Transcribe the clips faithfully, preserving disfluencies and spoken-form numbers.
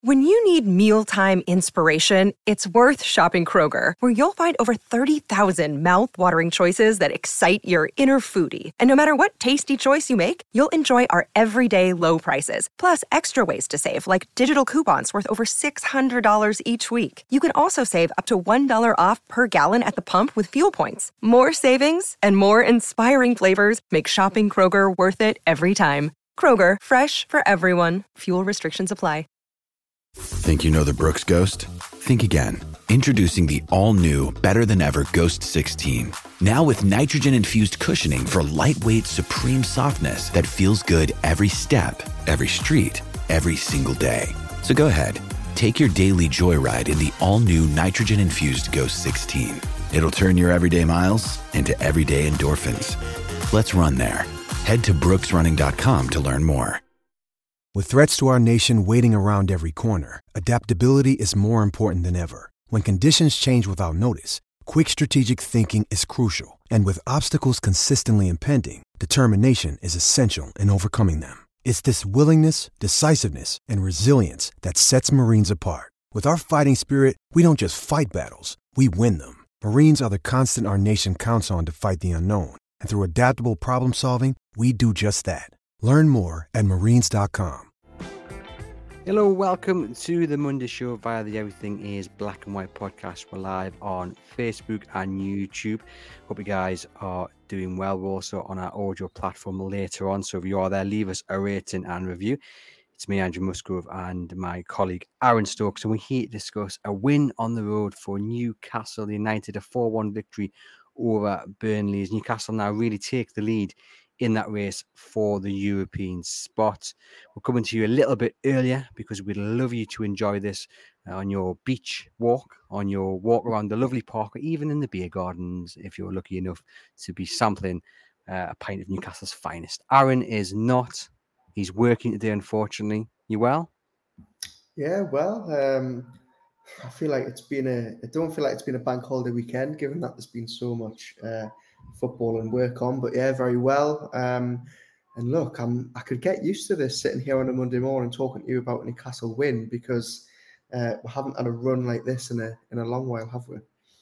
When you need mealtime inspiration, it's worth shopping Kroger, where you'll find over thirty thousand mouth-watering choices that excite your inner foodie. And no matter what tasty choice you make, you'll enjoy our everyday low prices, plus extra ways to save, like digital coupons worth over six hundred dollars each week. You can also save up to one dollar off per gallon at the pump with fuel points. More savings and more inspiring flavors make shopping Kroger worth it every time. Kroger, fresh for everyone. Fuel restrictions apply. Think you know the Brooks Ghost? Think again. Introducing the all-new, better-than-ever Ghost sixteen. Now with nitrogen-infused cushioning for lightweight, supreme softness that feels good every step, every street, every single day. So go ahead, take your daily joyride in the all-new nitrogen-infused Ghost sixteen. It'll turn your everyday miles into everyday endorphins. Let's run there. Head to brooks running dot com to learn more. With threats to our nation waiting around every corner, adaptability is more important than ever. When conditions change without notice, quick strategic thinking is crucial. And with obstacles consistently impending, determination is essential in overcoming them. It's this willingness, decisiveness, and resilience that sets Marines apart. With our fighting spirit, we don't just fight battles, we win them. Marines are the constant our nation counts on to fight the unknown. And through adaptable problem solving, we do just that. Learn more at marines dot com. Hello, welcome to the Monday Show via the Everything Is Black and White podcast. We're live on Facebook and YouTube. Hope you guys are doing well. We're also on our audio platform later on, so if you are there, leave us a rating and review. It's me, Andrew Musgrove, and my colleague Aaron Stokes, and we're here to discuss a win on the road for Newcastle United, a four one victory over Burnley, as Newcastle now really take the lead in that race for the European spot. We're coming to you a little bit earlier because we'd love you to enjoy this on your beach walk, on your walk around the lovely park, or even in the beer gardens if you're lucky enough to be sampling uh, a pint of Newcastle's finest. Aaron is not. He's working today, unfortunately. You well? Yeah, well, um, I feel like it's been a, I don't feel like it's been a bank holiday weekend, given that there's been so much uh, football and work on, but yeah, very well. Um, and look, I'm, I could get used to this sitting here on a Monday morning talking to you about Newcastle win, because uh, we haven't had a run like this in a in a long while, have we?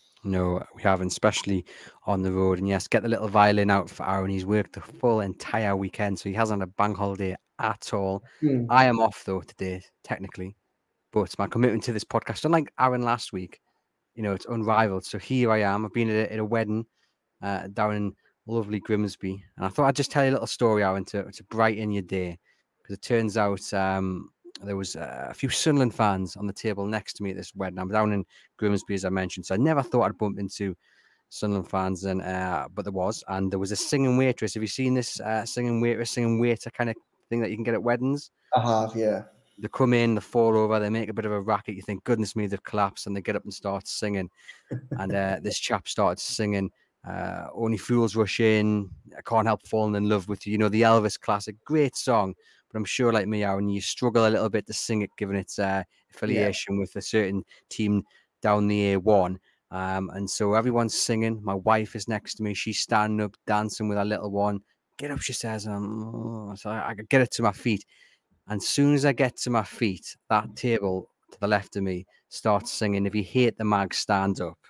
No, we haven't, especially on the road. And yes, get the little violin out for Aaron. He's worked the full entire weekend, so he hasn't had a bank holiday at all. Mm. I am off, though, today, technically. But my commitment to this podcast, unlike Aaron last week, you know, it's unrivaled. So here I am. I've been at a, at a wedding uh, down in lovely Grimsby. And I thought I'd just tell you a little story, Aaron, to, to brighten your day. Because it turns out um, there was uh, a few Sunderland fans on the table next to me at this wedding. I'm down in Grimsby, as I mentioned. So I never thought I'd bump into Sunderland fans, and uh, but there was. And there was a singing waitress. Have you seen this uh, singing waitress, singing waiter kind of thing that you can get at weddings? I have, yeah. They come in, they fall over, they make a bit of a racket. You think, goodness me, they've collapsed, and they get up and start singing. And uh, this chap started singing, uh, Only Fools Rush In, I Can't Help Falling in Love with You. You know, the Elvis classic, great song. But I'm sure, like me, Aaron, you struggle a little bit to sing it, given its uh, affiliation yeah. with a certain team down the A one. Um, and so everyone's singing. My wife is next to me. She's standing up, dancing with her little one. Get up, she says. Um, oh. So I, I get it to my feet. And as soon as I get to my feet, that table to the left of me starts singing, If You Hate the Mag, Stand Up.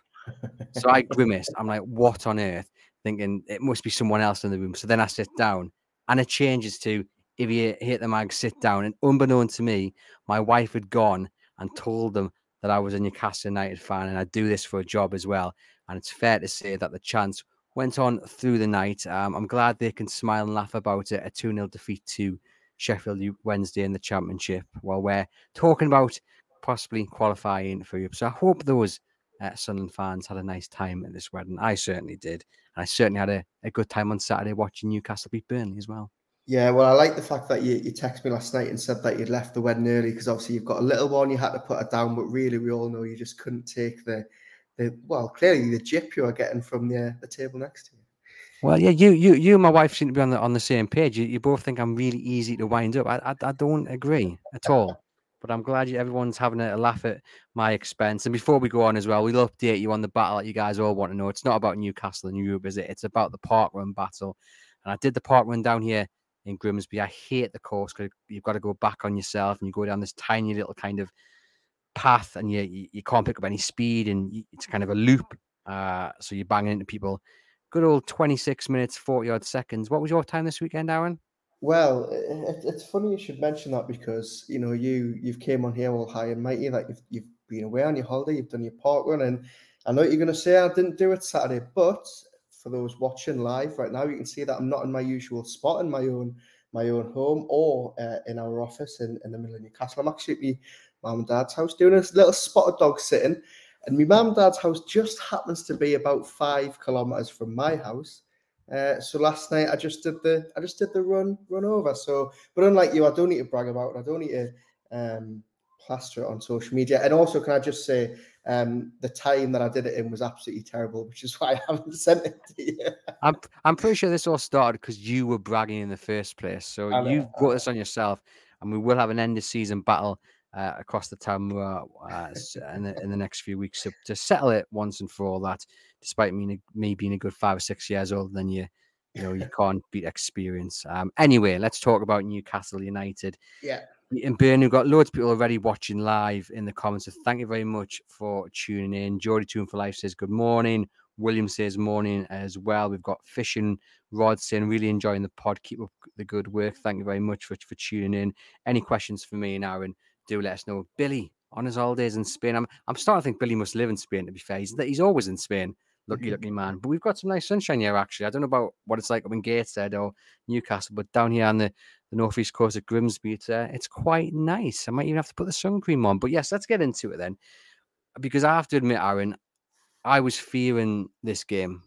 So I grimaced. I'm like, what on earth? Thinking it must be someone else in the room. So then I sit down, and it changes to, If You Hate the Mag, Sit Down. And unbeknown to me, my wife had gone and told them that I was a Newcastle United fan, and I do this for a job as well. And it's fair to say that the chants went on through the night. Um, I'm glad they can smile and laugh about it. A two nil defeat to Sheffield Wednesday in the Championship, while we're talking about possibly qualifying for Europe. So I hope those uh, Sunderland fans had a nice time at this wedding. I certainly did. And I certainly had a, a good time on Saturday watching Newcastle beat Burnley as well. Yeah, well, I like the fact that you, you texted me last night and said that you'd left the wedding early, because obviously you've got a little one, you had to put her down, but really we all know you just couldn't take the, the well, clearly the jip you are getting from the, the table next to you. Well, yeah, you, you, you, and my wife seem to be on the on the same page. You, you both think I'm really easy to wind up. I, I, I don't agree at all. But I'm glad you, everyone's having a laugh at my expense. And before we go on as well, we'll update you on the battle that you guys all want to know. It's not about Newcastle and Europe, is it? It's about the park run battle. And I did the park run down here in Grimsby. I hate the course because you've got to go back on yourself and you go down this tiny little kind of path and you you, you can't pick up any speed and you, it's kind of a loop. Uh, so you're banging into people. Good old twenty-six minutes, forty odd seconds. What was your time this weekend, Aaron? Well, it, it's funny you should mention that because you know you you've came on here all high and mighty, like you've you've been away on your holiday, you've done your park run, and I know what you're going to say I didn't do it Saturday, but for those watching live right now, you can see that I'm not in my usual spot in my own my own home or uh, in our office in, in the middle of Newcastle. I'm actually at my mum and dad's house doing a little spotted dog sitting, and my mum and dad's house just happens to be about five kilometers from my house. Uh, so last night I just did the I just did the run run over. So, but unlike you, I don't need to brag about it. I don't need to um, plaster it on social media. And also, can I just say um, the time that I did it in was absolutely terrible, which is why I haven't sent it to you. I'm I'm pretty sure this all started because you were bragging in the first place. So I know, you've I brought know. this on yourself, and we will have an end of season battle uh, across the town uh, in, the, in the next few weeks to, to settle it once and for all. That, despite me me being a good five or six years older than you, you know you can't beat experience. Um, anyway, let's talk about Newcastle United. Yeah. In Burnley, we've got loads of people already watching live in the comments. So thank you very much for tuning in. Geordie Tune for Life says good morning. William says morning as well. We've got Fishing Rod saying really enjoying the pod. Keep up the good work. Thank you very much for, for tuning in. Any questions for me and Aaron, do let us know. Billy on his holidays in Spain. I'm I'm starting to think Billy must live in Spain, to be fair. He's, he's always in Spain. Lucky, mm-hmm. lucky man. But we've got some nice sunshine here, actually. I don't know about what it's like up in Gateshead or Newcastle, but down here on the, the northeast coast of Grimsby, it's, uh, it's quite nice. I might even have to put the sun cream on. But yes, let's get into it then. Because I have to admit, Aaron, I was fearing this game.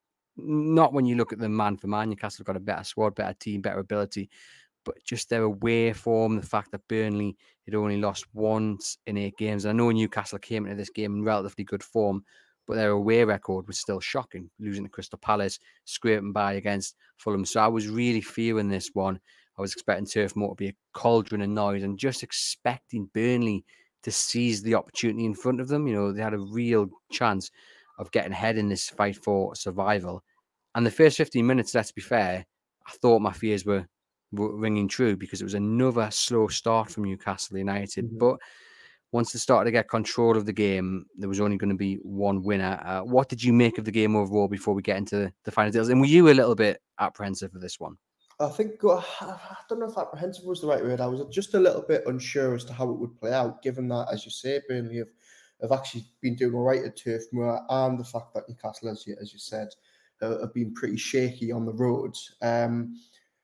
Not when you look at the man for man. Newcastle have got a better squad, better team, better ability. But just their away form, the fact that Burnley had only lost once in eight games. And I know Newcastle came into this game in relatively good form, but their away record was still shocking, losing to Crystal Palace, scraping by against Fulham. So I was really fearing this one. I was expecting Turf Moor to be a cauldron of noise and just expecting Burnley to seize the opportunity in front of them. You know, they had a real chance of getting ahead in this fight for survival. And the first fifteen minutes, let's be fair, I thought my fears were, were ringing true because it was another slow start from Newcastle United. Mm-hmm. But once they started to get control of the game, there was only going to be one winner. Uh, what did you make of the game overall before we get into the, the final details? And were you a little bit apprehensive for this one? I think, I don't know if apprehensive was the right word. I was just a little bit unsure as to how it would play out, given that, as you say, Burnley have, have actually been doing all right at Turf Moor, and the fact that Newcastle, as you, as you said, uh, have been pretty shaky on the road. Um,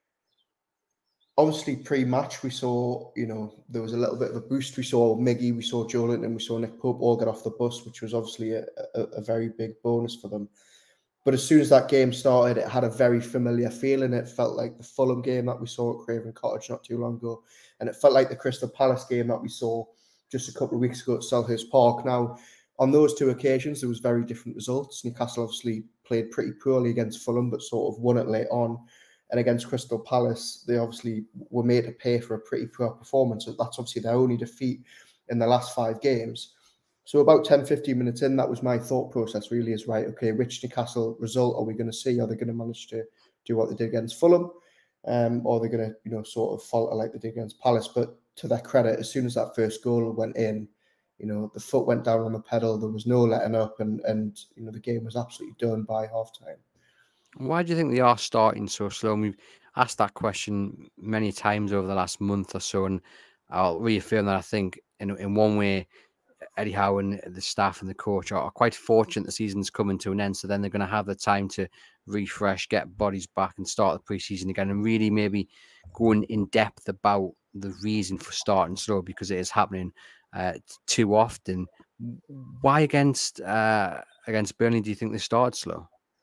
Obviously, pre-match, we saw, you know, there was a little bit of a boost. We saw Miggy, we saw Joelinton, and we saw Nick Pope all get off the bus, which was obviously a, a, a very big bonus for them. But as soon as that game started, it had a very familiar feeling. It felt like the Fulham game that we saw at Craven Cottage not too long ago. And it felt like the Crystal Palace game that we saw just a couple of weeks ago at Selhurst Park. Now, on those two occasions, there was very different results. Newcastle obviously played pretty poorly against Fulham, but sort of won it late on. And against Crystal Palace, they obviously were made to pay for a pretty poor performance. So that's obviously their only defeat in the last five games. So about ten, fifteen minutes in, that was my thought process really is, right, okay, which Newcastle result are we going to see? Are they going to manage to do what they did against Fulham? Um, or are they going to, you know, sort of falter like they did against Palace? But to their credit, as soon as that first goal went in, you know, the foot went down on the pedal. There was no letting up. And, and you know, the game was absolutely done by half-time. Why do you think they are starting so slow? And we've asked that question many times over the last month or so, and I'll reaffirm that I think in in one way, Eddie Howe and the staff and the coach are, are quite fortunate the season's coming to an end, so then they're going to have the time to refresh, get bodies back and start the pre-season again and really maybe going in depth about the reason for starting slow, because it is happening uh, too often. Why against uh, against Burnley do you think they started slow?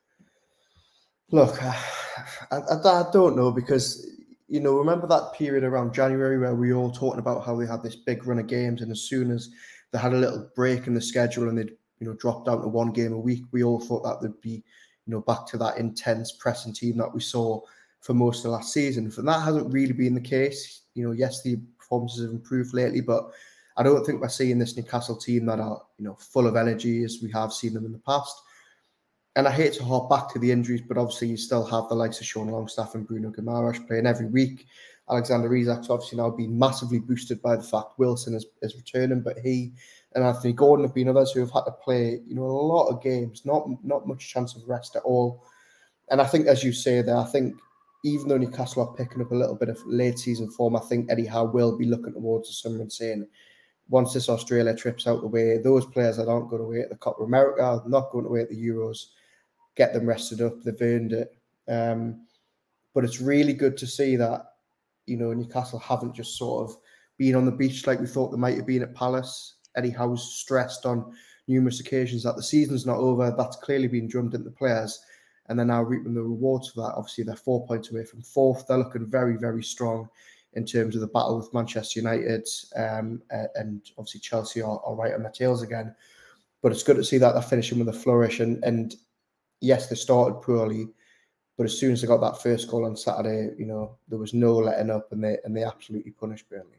Look, I, I, I don't know, because, you know, remember that period around January where we were all talking about how they had this big run of games, and as soon as they had a little break in the schedule and they'd, you know, dropped down to one game a week, we all thought that would be, you know, back to that intense pressing team that we saw for most of last season. And that hasn't really been the case. You know, yes, the performances have improved lately, but I don't think we're seeing this Newcastle team that are, you know, full of energy as we have seen them in the past. and I hate to harp back to the injuries, but obviously you still have the likes of Sean Longstaff and Bruno Guimaraes playing every week. Alexander Isak's obviously now been massively boosted by the fact Wilson is, is returning, but he and Anthony Gordon have been others who have had to play, you know, a lot of games, not not much chance of rest at all. And I think, as you say there, I think even though Newcastle are picking up a little bit of late season form, I think Eddie Howe will be looking towards the summer and saying, once this Australia trip's out the way, those players that aren't going away at the Copa America, not going away at the Euros, get them rested up. They've earned it. Um, but it's really good to see that, you know, Newcastle haven't just sort of been on the beach like we thought they might have been at Palace. Eddie Howe's stressed on numerous occasions that the season's not over. That's clearly been drummed into the players, and they're now reaping the rewards for that. Obviously, they're four points away from fourth. They're looking very, very strong in terms of the battle with Manchester United, um, and obviously Chelsea are, are right on their tails again. But it's good to see that they're finishing with a flourish. And, and yes, they started poorly, but as soon as they got that first goal on Saturday, you know, there was no letting up, and they and they absolutely punished Burnley.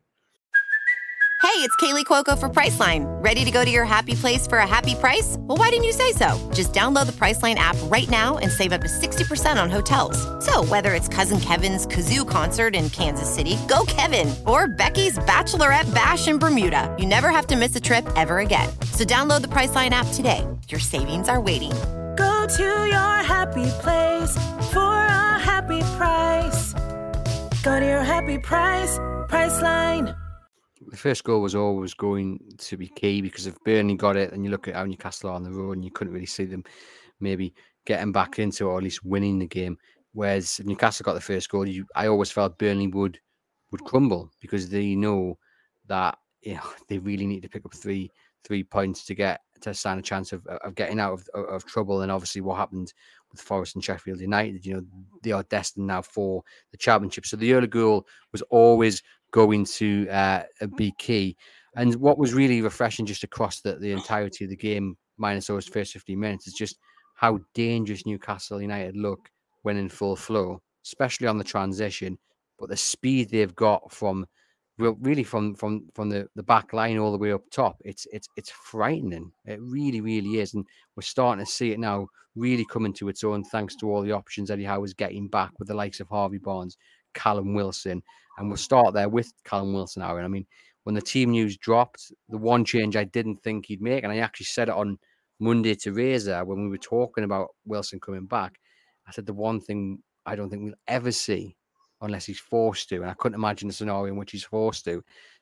Hey, it's Kaylee Cuoco for Priceline. Ready to go to your happy place for a happy price? Well, why didn't you say so? Just download the Priceline app right now and save up to sixty percent on hotels. So whether it's Cousin Kevin's Kazoo Concert in Kansas City, go Kevin, or Becky's Bachelorette Bash in Bermuda, you never have to miss a trip ever again. So download the Priceline app today. Your savings are waiting. Go to your happy place for a happy price. Go to your happy price, Priceline. The first goal was always going to be key, because if Burnley got it, and you look at how Newcastle are on the road, and you couldn't really see them maybe getting back into it, or at least winning the game. Whereas if Newcastle got the first goal, you, I always felt Burnley would would crumble, because they know that, you know, they really need to pick up three three points to get to stand a chance of of getting out of, of, of trouble. And obviously what happened with Forest and Sheffield United, you know, they are destined now for the Championship. So the early goal was always going to uh, be key. And what was really refreshing just across the, the entirety of the game, minus those first fifteen minutes, is just how dangerous Newcastle United look when in full flow, especially on the transition. But the speed they've got from really from from from the, the back line all the way up top, it's it's it's frightening. It really, really is. And we're starting to see it now really coming to its own, thanks to all the options Eddie Howe is getting back with the likes of Harvey Barnes, Callum Wilson. And we'll start there with Callum Wilson, Aaron. I mean, when the team news dropped, the one change I didn't think he'd make, and I actually said it on Monday to Razor when we were talking about Wilson coming back, I said the one thing I don't think we'll ever see, unless he's forced to, and I couldn't imagine a scenario in which he's forced to,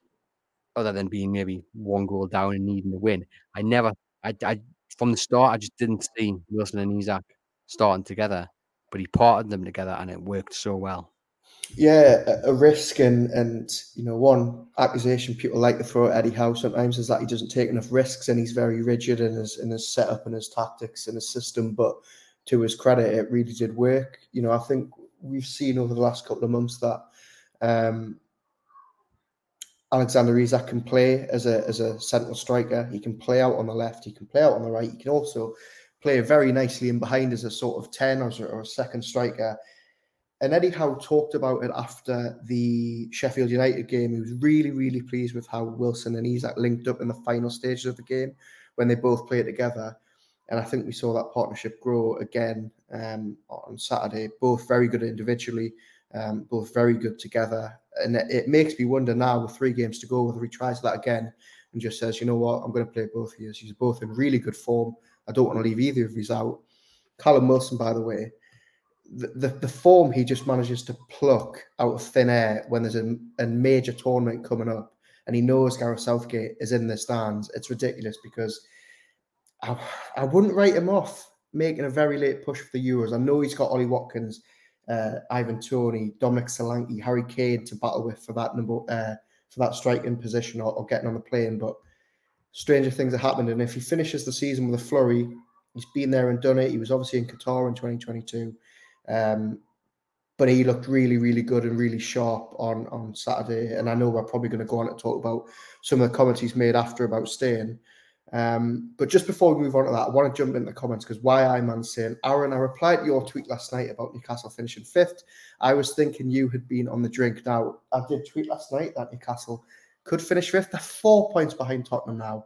other than being maybe one goal down and needing to win. I never, I, I from the start, I just didn't see Wilson and Isak starting together, but he parted them together, and it worked so well. Yeah, a, a risk and, and, you know, one accusation people like to throw at Eddie Howe sometimes is that he doesn't take enough risks, and he's very rigid in his in his setup and his tactics and his system. But to his credit, it really did work. You know, I think we've seen over the last couple of months that um, Alexander Isak can play as a as a central striker. He can play out on the left. He can play out on the right. He can also play very nicely in behind as a sort of ten or, or a second striker. And Eddie Howe talked about it after the Sheffield United game. He was really, really pleased with how Wilson and Isak linked up in the final stages of the game when they both played together. And I think we saw that partnership grow again um, on Saturday. Both very good individually, um, both very good together. And it, it makes me wonder now, with three games to go, whether he tries that again and just says, you know what, I'm going to play both of you. He's both in really good form. I don't want to leave either of these out. Callum Wilson, by the way, The, the the form he just manages to pluck out of thin air when there's a, a major tournament coming up, and he knows Gareth Southgate is in the stands. It's ridiculous, because I, I wouldn't write him off making a very late push for the Euros. I know he's got Ollie Watkins, uh, Ivan Toney, Dominic Solanke, Harry Kane to battle with for that number uh, for that striking position or, or getting on the plane. But stranger things have happened, and if he finishes the season with a flurry, he's been there and done it. He was obviously in Qatar in twenty twenty-two. Um, but he looked really, really good and really sharp on, on Saturday. And I know we're probably going to go on to talk about some of the comments he's made after about staying. Um, but just before we move on to that, I want to jump into the comments, because Why I Man saying, Aaron, I replied to your tweet last night about Newcastle finishing fifth. I was thinking you had been on the drink. Now, I did tweet last night that Newcastle could finish fifth. They're four points behind Tottenham now.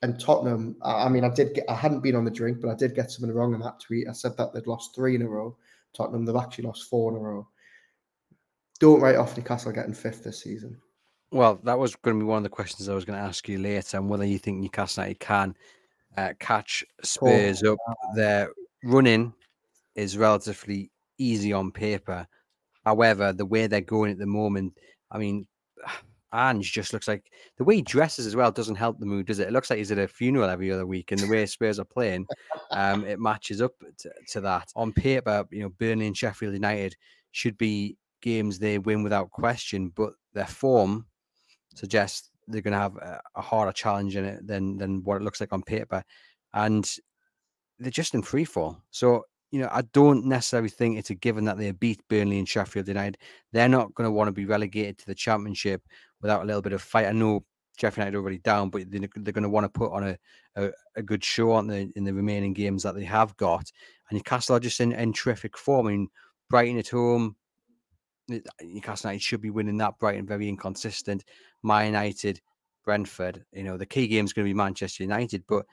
and Tottenham, I, I mean, I did get, I hadn't been on the drink, but I did get something wrong in that tweet. I said that they'd lost three in a row. Tottenham, they've actually lost four in a row. Don't write off Newcastle getting fifth this season. Well, that was going to be one of the questions I was going to ask you later, and whether you think Newcastle United can uh, catch Spurs up. Their running is relatively easy on paper. However, the way they're going at the moment, I mean, Ange just looks like, the way he dresses as well doesn't help the mood, does it? It looks like he's at a funeral every other week, and the way Spurs are playing, um, it matches up to, to that. On paper, you know, Burnley and Sheffield United should be games they win without question, but their form suggests they're going to have a, a harder challenge in it than than what it looks like on paper, and they're just in free fall. So, you know, I don't necessarily think it's a given that they beat Burnley and Sheffield United. They're not going to want to be relegated to the Championship without a little bit of fight. I know Sheffield United are already down, but they're, they're going to want to put on a, a, a good show on the in the remaining games that they have got. And Newcastle are just in, in terrific form. I mean, Brighton at home, Newcastle United should be winning that. Brighton very inconsistent. Man United, Brentford. You know, the key game is going to be Manchester United. But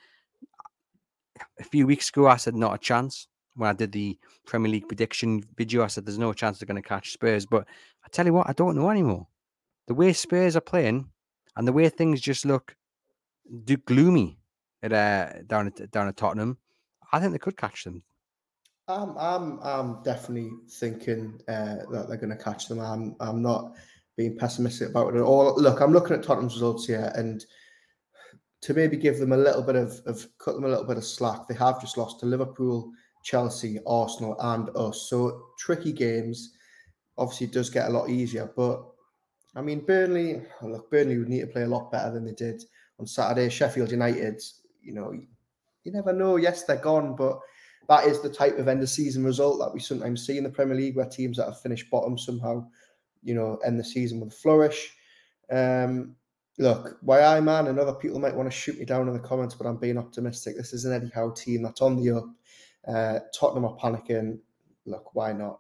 a few weeks ago, I said not a chance. When I did the Premier League prediction video, I said there's no chance they're going to catch Spurs. But I tell you what, I don't know anymore. The way Spurs are playing and the way things just look gloomy at uh, down at down at Tottenham, I think they could catch them. I'm I'm I'm definitely thinking uh, that they're going to catch them. I'm I'm not being pessimistic about it at all. Look, I'm looking at Tottenham's results here, and to maybe give them a little bit of, of cut them a little bit of slack, they have just lost to Liverpool, Chelsea, Arsenal, and us. So tricky games. Obviously, it does get a lot easier, but I mean, Burnley. Look, Burnley would need to play a lot better than they did on Saturday. Sheffield United, you know, you never know. Yes, they're gone, but that is the type of end of season result that we sometimes see in the Premier League, where teams that have finished bottom somehow, you know, end the season with a flourish. Um, look, why I man and other people might want to shoot me down in the comments, but I'm being optimistic. This is an Eddie Howe team that's on the up. Uh, Tottenham are panicking. Look, why not?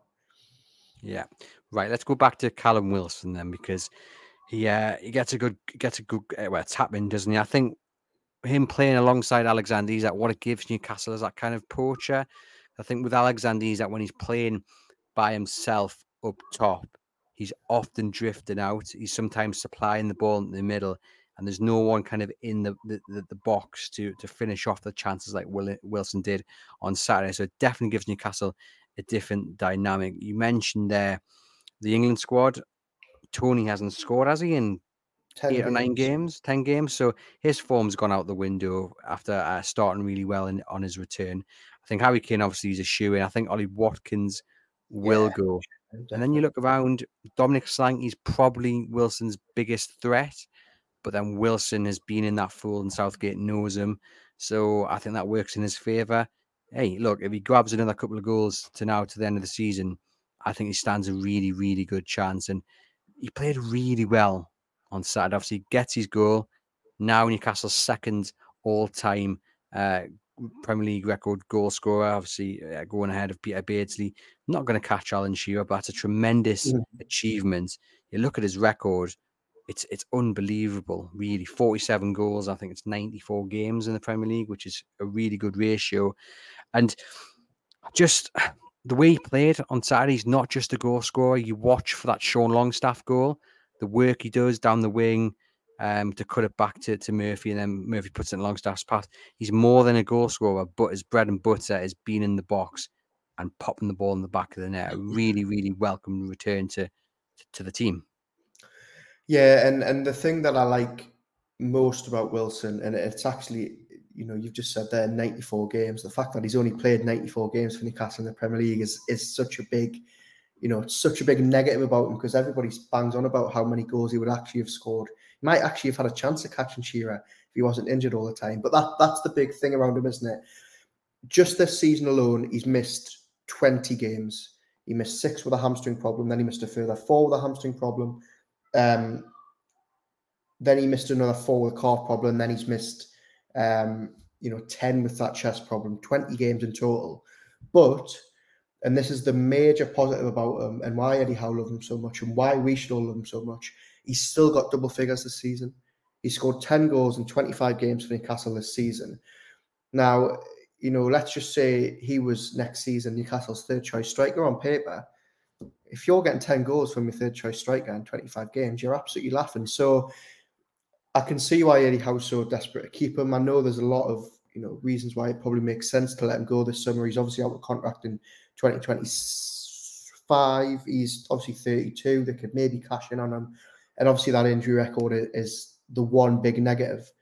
Yeah, right. Let's go back to Callum Wilson then, because he uh, he gets a good gets a good uh, well tap in, doesn't he? I think him playing alongside Alexander Isak, what it gives Newcastle is that kind of poacher. I think with Alexander Isak, when he's playing by himself up top, he's often drifting out. He's sometimes supplying the ball in the middle, and there's no one kind of in the the, the, the box to to finish off the chances like Will, Wilson did on Saturday. So it definitely gives Newcastle a different dynamic. You mentioned there the England squad. Tony hasn't scored, has he, in Ten eight games. or nine games, ten games. So his form's gone out the window after uh, starting really well in, on his return. I think Harry Kane obviously is a shoe-in. I think Ollie Watkins will yeah, go. Definitely. And then you look around, Dominic Solanke's probably Wilson's biggest threat, but then Wilson has been in that fold and Southgate knows him. So I think that works in his favour. Hey, look, if he grabs another couple of goals to now to the end of the season, I think he stands a really, really good chance. And he played really well on Saturday. Obviously, he gets his goal. Now Newcastle's second all-time uh, Premier League record goal scorer, obviously uh, going ahead of Peter Beardsley. Not going to catch Alan Shearer, but that's a tremendous mm. achievement. You look at his record, it's it's unbelievable, really. forty-seven goals, I think it's ninety-four games in the Premier League, which is a really good ratio. And just the way he played on Saturday, he's not just a goal scorer. You watch for that Sean Longstaff goal, the work he does down the wing um, to cut it back to, to Murphy, and then Murphy puts it in Longstaff's path. He's more than a goal scorer, but his bread and butter is being in the box and popping the ball in the back of the net. A really, really welcome return to, to, to the team. Yeah, and, and the thing that I like most about Wilson, and it's actually, you know, you've just said there, ninety-four games. The fact that he's only played ninety-four games for Newcastle in the Premier League is is such a big, you know, it's such a big negative about him, because everybody bangs on about how many goals he would actually have scored. He might actually have had a chance of catching Shearer if he wasn't injured all the time. But that that's the big thing around him, isn't it? Just this season alone, he's missed twenty games. He missed six with a hamstring problem. Then he missed a further four with a hamstring problem. Um, then he missed another four with a calf problem. Then he's missed, um, you know, ten with that chest problem. twenty games in total. But, and this is the major positive about him, and why Eddie Howe loves him so much, and why we should all love him so much, he's still got double figures this season. He scored ten goals in twenty-five games for Newcastle this season. Now, you know, let's just say he was next season Newcastle's third choice striker on paper. If you're getting ten goals from your third choice striker in twenty-five games, you're absolutely laughing. So I can see why Eddie Howe's so desperate to keep him. I know there's a lot of, you know, reasons why it probably makes sense to let him go this summer. He's obviously out of contract in twenty twenty-five. He's obviously thirty-two. They could maybe cash in on him. And obviously that injury record is the one big negative.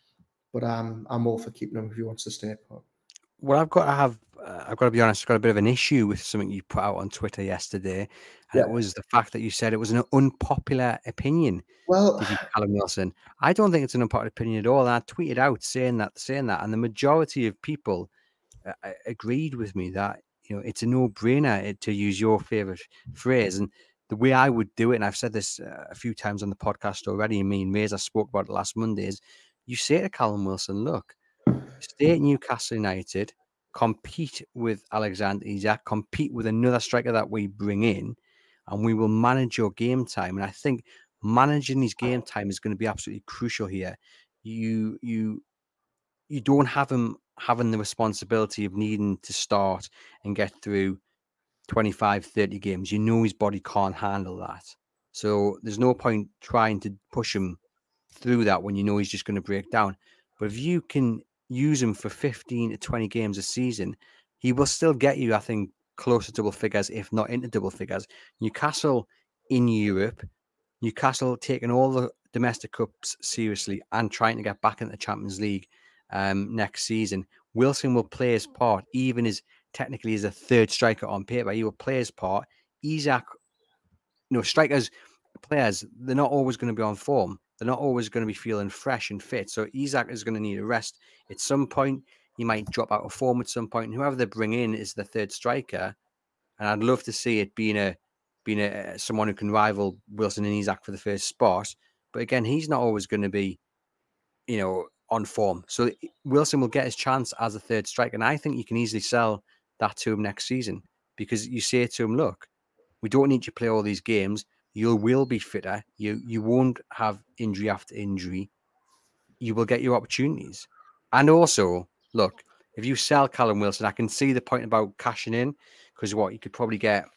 But um, I'm all for keeping him if he wants to stay put. Well, I've got to have, uh, I've got to be honest, I've got a bit of an issue with something you put out on Twitter yesterday. And Yeah. it was the fact that you said it was an unpopular opinion Well, to keep Callum Wilson. I don't think it's an unpopular opinion at all. And I tweeted out saying that, saying that, and the majority of people uh, agreed with me that, you know, it's a no-brainer, to use your favorite phrase. And the way I would do it, and I've said this uh, a few times on the podcast already, and me and Reza spoke about it last Monday, is you say to Callum Wilson, look, stay at Newcastle United, compete with Alexander Isak, compete with another striker that we bring in, and we will manage your game time. And I think managing his game time is going to be absolutely crucial here. You you you don't have him having the responsibility of needing to start and get through twenty-five, thirty games. You know his body can't handle that. So there's no point trying to push him through that when you know he's just going to break down. But if you can use him for fifteen to twenty games a season, he will still get you, I think, close to double figures, if not into double figures. Newcastle in Europe, Newcastle taking all the domestic cups seriously and trying to get back into the Champions League um, next season. Wilson will play his part, even as technically as a third striker on paper. He will play his part. Isak, you know, strikers, players, they're not always going to be on form. They're not always going to be feeling fresh and fit. So Isak is going to need a rest at some point. He might drop out of form at some point. And whoever they bring in is the third striker. And I'd love to see it being a being a someone who can rival Wilson and Isak for the first spot. But again, he's not always going to be, you know, on form. So Wilson will get his chance as a third striker. And I think you can easily sell that to him next season, because you say to him, look, we don't need you to play all these games. You will be fitter. You you won't have injury after injury. You will get your opportunities. And also, look, if you sell Callum Wilson, I can see the point about cashing in, because what, you could probably get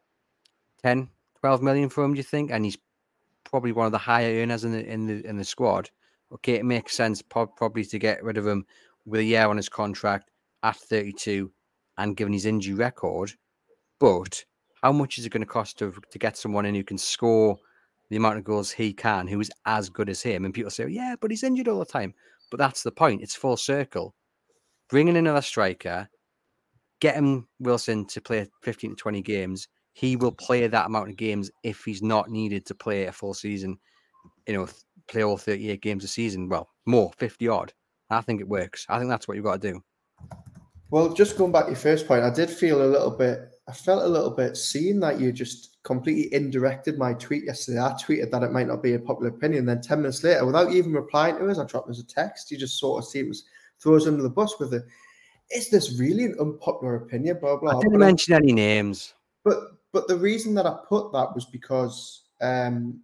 ten, twelve million for him, do you think? And he's probably one of the higher earners in the in the in the squad. Okay, it makes sense probably to get rid of him with a year on his contract at thirty-two and given his injury record. But how much is it going to cost to, to get someone in who can score the amount of goals he can, who is as good as him? And people say, yeah, but he's injured all the time. But that's the point. It's full circle. Bring in another striker, get him, Wilson, to play fifteen to twenty games. He will play that amount of games if he's not needed to play a full season, you know, play all thirty-eight games a season. Well, more, fifty odd. I think it works. I think that's what you've got to do. Well, just going back to your first point, I did feel a little bit, I felt a little bit seen that you just completely indirected my tweet yesterday. I tweeted that it might not be a popular opinion. Then ten minutes later, without even replying to us, I dropped us a text. You just sort of seems throw us under the bus with it. Is this really an unpopular opinion? Blah, blah. I didn't but mention I, any names. But but the reason that I put that was because um,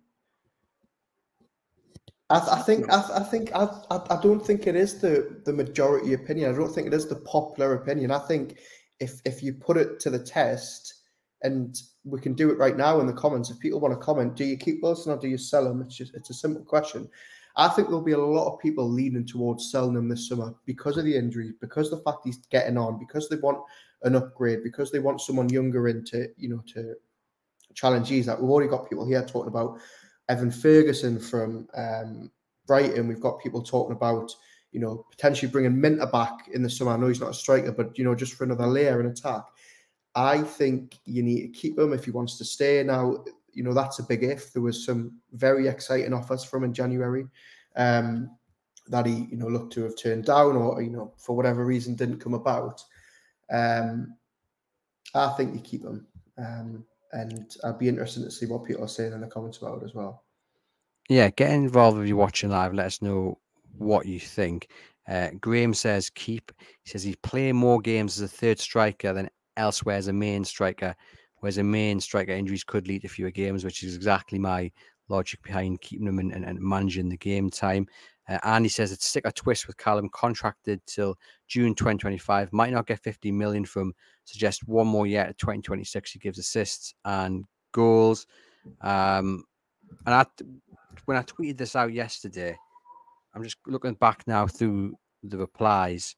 I, I think I, I think I, I don't think it is the, the majority opinion. I don't think it is the popular opinion. I think if if you put it to the test, and we can do it right now in the comments. If people want to comment, do you keep Wilson or do you sell him? It's just it's a simple question. I think there'll be a lot of people leaning towards selling him this summer because of the injury, because of the fact he's getting on, because they want an upgrade, because they want someone younger in to, you know, to challenge Isak. We've already got people here talking about Evan Ferguson from um, Brighton. We've got people talking about, you know, potentially bringing Minter back in the summer. I know he's not a striker, but, you know, just for another layer in attack. I think you need to keep him if he wants to stay. Now, you know, that's a big if. There was some very exciting offers from in January um, that he, you know, looked to have turned down or, you know, for whatever reason didn't come about. Um, I think you keep him. Um, and I'd be interested to see what people are saying in the comments about it as well. Yeah, get involved if you're watching live. Let us know what you think. Uh, Graham says keep. He says he's playing more games as a third striker than elsewhere as a main striker, whereas a main striker injuries could lead to fewer games, which is exactly my logic behind keeping him and, and, and managing the game time. Uh, Andy says it's stick or twist with Callum, contracted till June twenty twenty-five. Might not get fifty million from. Suggest one more year at twenty twenty-six. He gives assists and goals. Um, and I, when I tweeted this out yesterday, I'm just looking back now through the replies.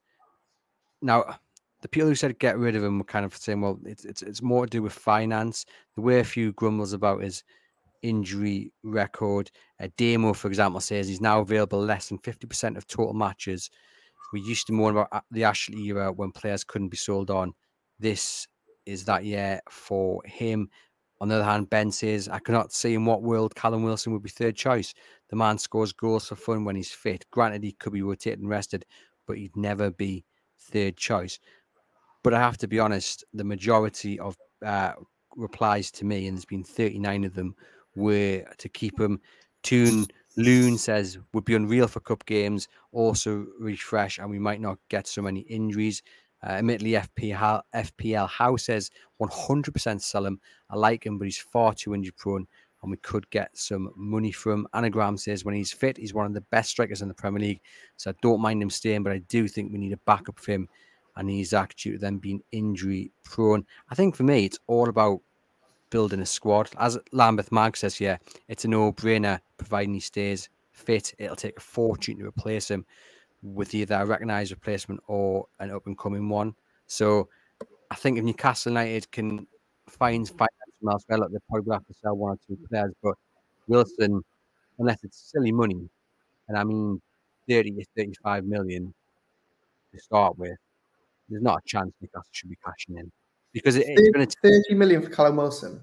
Now, the people who said get rid of him were kind of saying, well, it's it's it's more to do with finance. The way a few grumbles about his injury record. Uh, Demo, for example, says he's now available less than fifty percent of total matches. We used to moan about the Ashley era when players couldn't be sold on. This is that year for him. On the other hand, Ben says, I cannot see in what world Callum Wilson would be third choice. The man scores goals for fun when he's fit. Granted, he could be rotated and rested, but he'd never be third choice. But I have to be honest, the majority of uh, replies to me, and there's been thirty-nine of them, were to keep him. Toon Loon says, would be unreal for cup games, also refresh, and we might not get so many injuries. Uh, admittedly, F P L, F P L House says one hundred percent sell him. I like him, but he's far too injury prone, and we could get some money from him. Anagram says when he's fit, he's one of the best strikers in the Premier League, so I don't mind him staying, but I do think we need a backup for him, and he's actually due to them being injury prone. I think for me, it's all about building a squad. As Lambeth Mag says, yeah, it's a no-brainer, providing he stays fit. It'll take a fortune to replace him with either a recognised replacement or an up-and-coming one. So I think if Newcastle United can find finance from elsewhere, look, they'll probably have to sell one or two players, but Wilson, unless it's silly money, and I mean thirty to thirty-five million to start with, there's not a chance Newcastle should be cashing in. Because it, it's going to take thirty million for Callum Wilson.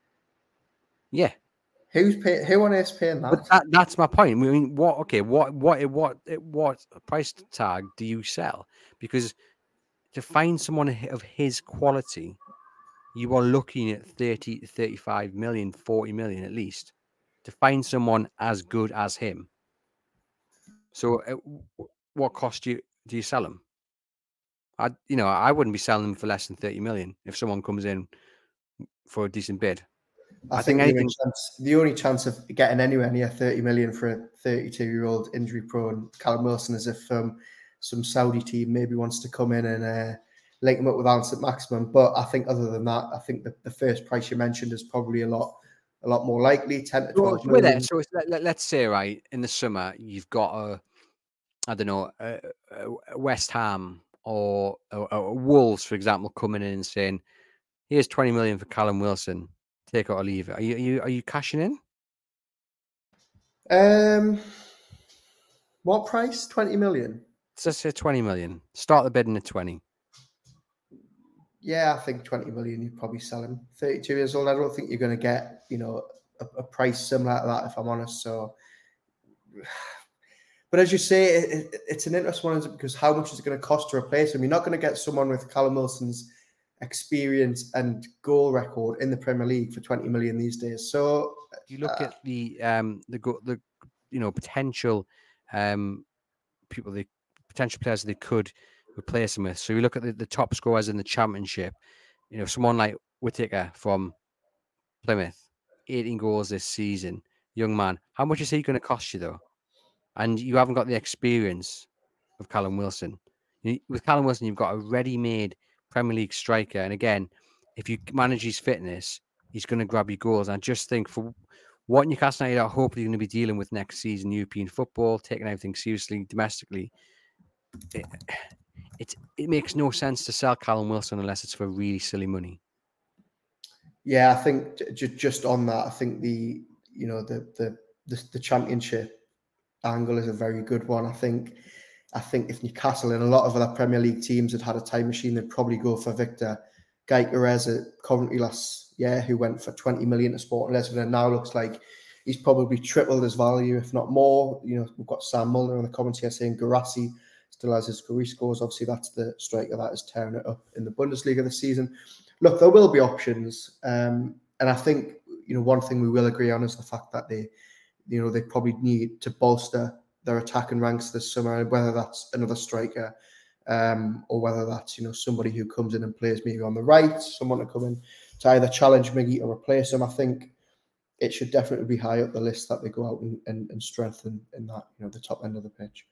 Yeah. Who's pay, who on earth's paying that? But that, that's my point. I mean, what? Okay, what, what, what, what price tag do you sell? Because to find someone of his quality, you are looking at thirty, thirty-five million, forty million at least to find someone as good as him. So, uh, what cost do you do you sell him? I, you know, I wouldn't be selling them for less than thirty million if someone comes in for a decent bid. I, I think, think the, anything... only chance, the only chance of getting anywhere near thirty million for a thirty-two-year-old injury-prone Callum Wilson is if um, some Saudi team maybe wants to come in and uh, link him up with Allan Saint-Maximin. But I think other than that, I think the, the first price you mentioned is probably a lot, a lot more likely. ten to twelve well, million. So it's, let, let's say, right, in the summer you've got a, I don't know, a, a West Ham or a, a Wolves, for example, coming in and saying, "Here's twenty million for Callum Wilson. Take it or leave it." Are you are you are you cashing in? Um, what price? Twenty million. Let's say twenty million. Start the bidding at twenty. Yeah, I think twenty million. You'd probably sell him. Thirty-two years old. I don't think you're going to get, you know, a, a price similar to that, if I'm honest. So, but as you say, it, it, it's an interesting one because how much is it going to cost to replace him? You're not going to get someone with Callum Wilson's experience and goal record in the Premier League for twenty million these days. So you look uh, at the um the the you know potential um people the potential players they could replace him with. So you look at the, the top scorers in the Championship. You know, someone like Whittaker from Plymouth, eighteen goals this season, young man. How much is he going to cost you though? And you haven't got the experience of Callum Wilson. You, with Callum Wilson, you've got a ready-made Premier League striker, and again, if you manage his fitness, he's going to grab your goals. And I just think for what Newcastle United are hopefully going to be dealing with next season, European football, taking everything seriously domestically, it, it it makes no sense to sell Callum Wilson unless it's for really silly money. Yeah, I think j- just on that, I think the you know the the the, the Championship angle is a very good one. I think. I think if Newcastle and a lot of other Premier League teams had had a time machine, they'd probably go for Victor Gyökeres at Coventry last year, who went for twenty million to Sporting Lisbon, and now looks like he's probably tripled his value, if not more. You know, we've got Sam Milner in the comments here saying Guirassy still has his career scores. Obviously, that's the striker that is tearing it up in the Bundesliga this season. Look, there will be options, um, and I think you know one thing we will agree on is the fact that they, you know, they probably need to bolster their attacking ranks this summer, whether that's another striker um, or whether that's, you know, somebody who comes in and plays maybe on the right, someone to come in to either challenge Miggy or replace him. I think it should definitely be high up the list that they go out and, and, and strengthen in that, you know, the top end of the pitch.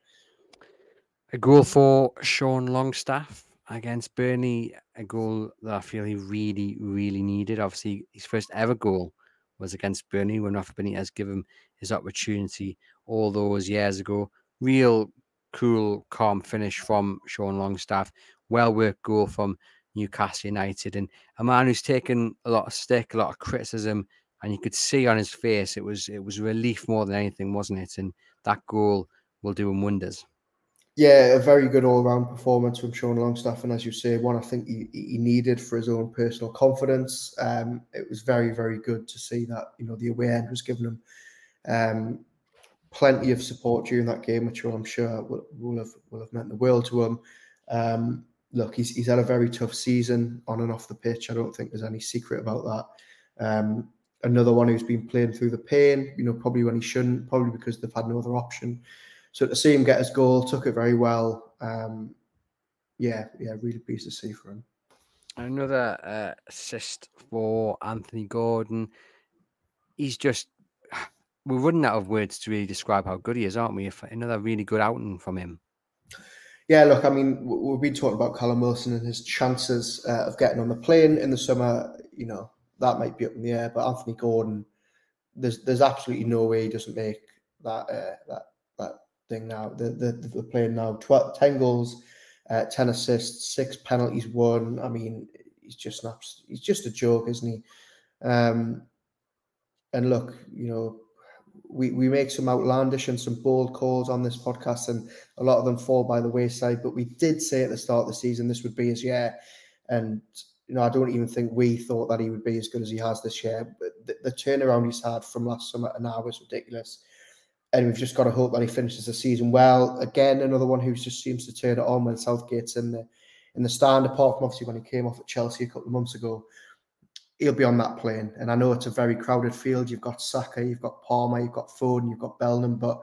A goal for Sean Longstaff against Burnley, a goal that I feel he really, really needed. Obviously, his first ever goal was against Burnley when Rafa Benitez gave him his opportunity all those years ago. Real cool, calm finish from Sean Longstaff. Well-worked goal from Newcastle United. And a man who's taken a lot of stick, a lot of criticism, and you could see on his face it was it was relief more than anything, wasn't it? And that goal will do him wonders. Yeah, a very good all-round performance from Sean Longstaff, and as you say, one I think he, he needed for his own personal confidence. Um, it was very, very good to see that, you know, the away end was giving him um, plenty of support during that game, which I'm sure will, will have will have meant the world to him. Um, look, he's he's had a very tough season on and off the pitch. I don't think there's any secret about that. Um, another one who's been playing through the pain, you know, probably when he shouldn't, probably because they've had no other option. So to see him get his goal, took it very well. Um, yeah, yeah, really pleased to see for him. Another uh, assist for Anthony Gordon. He's just, we're running out of words to really describe how good he is, aren't we? If another really good outing from him. Yeah, look, I mean, we've been talking about Callum Wilson and his chances uh, of getting on the plane in the summer. You know, that might be up in the air, but Anthony Gordon, there's there's absolutely no way he doesn't make that uh, that that thing now. The the the playing now, twelve, ten goals, uh, ten assists, six penalties won. I mean, he's just not, he's just a joke, isn't he? Um, and look, you know, we we make some outlandish and some bold calls on this podcast, and a lot of them fall by the wayside. But we did say at the start of the season this would be his year, and you know, I don't even think we thought that he would be as good as he has this year. But the, the turnaround he's had from last summer to now is ridiculous. And we've just got to hope that he finishes the season well. Again, another one who just seems to turn it on when Southgate's in the in the stand, apart from obviously when he came off at Chelsea a couple of months ago. He'll be on that plane. And I know it's a very crowded field. You've got Saka, you've got Palmer, you've got Foden, you've got Bellingham, but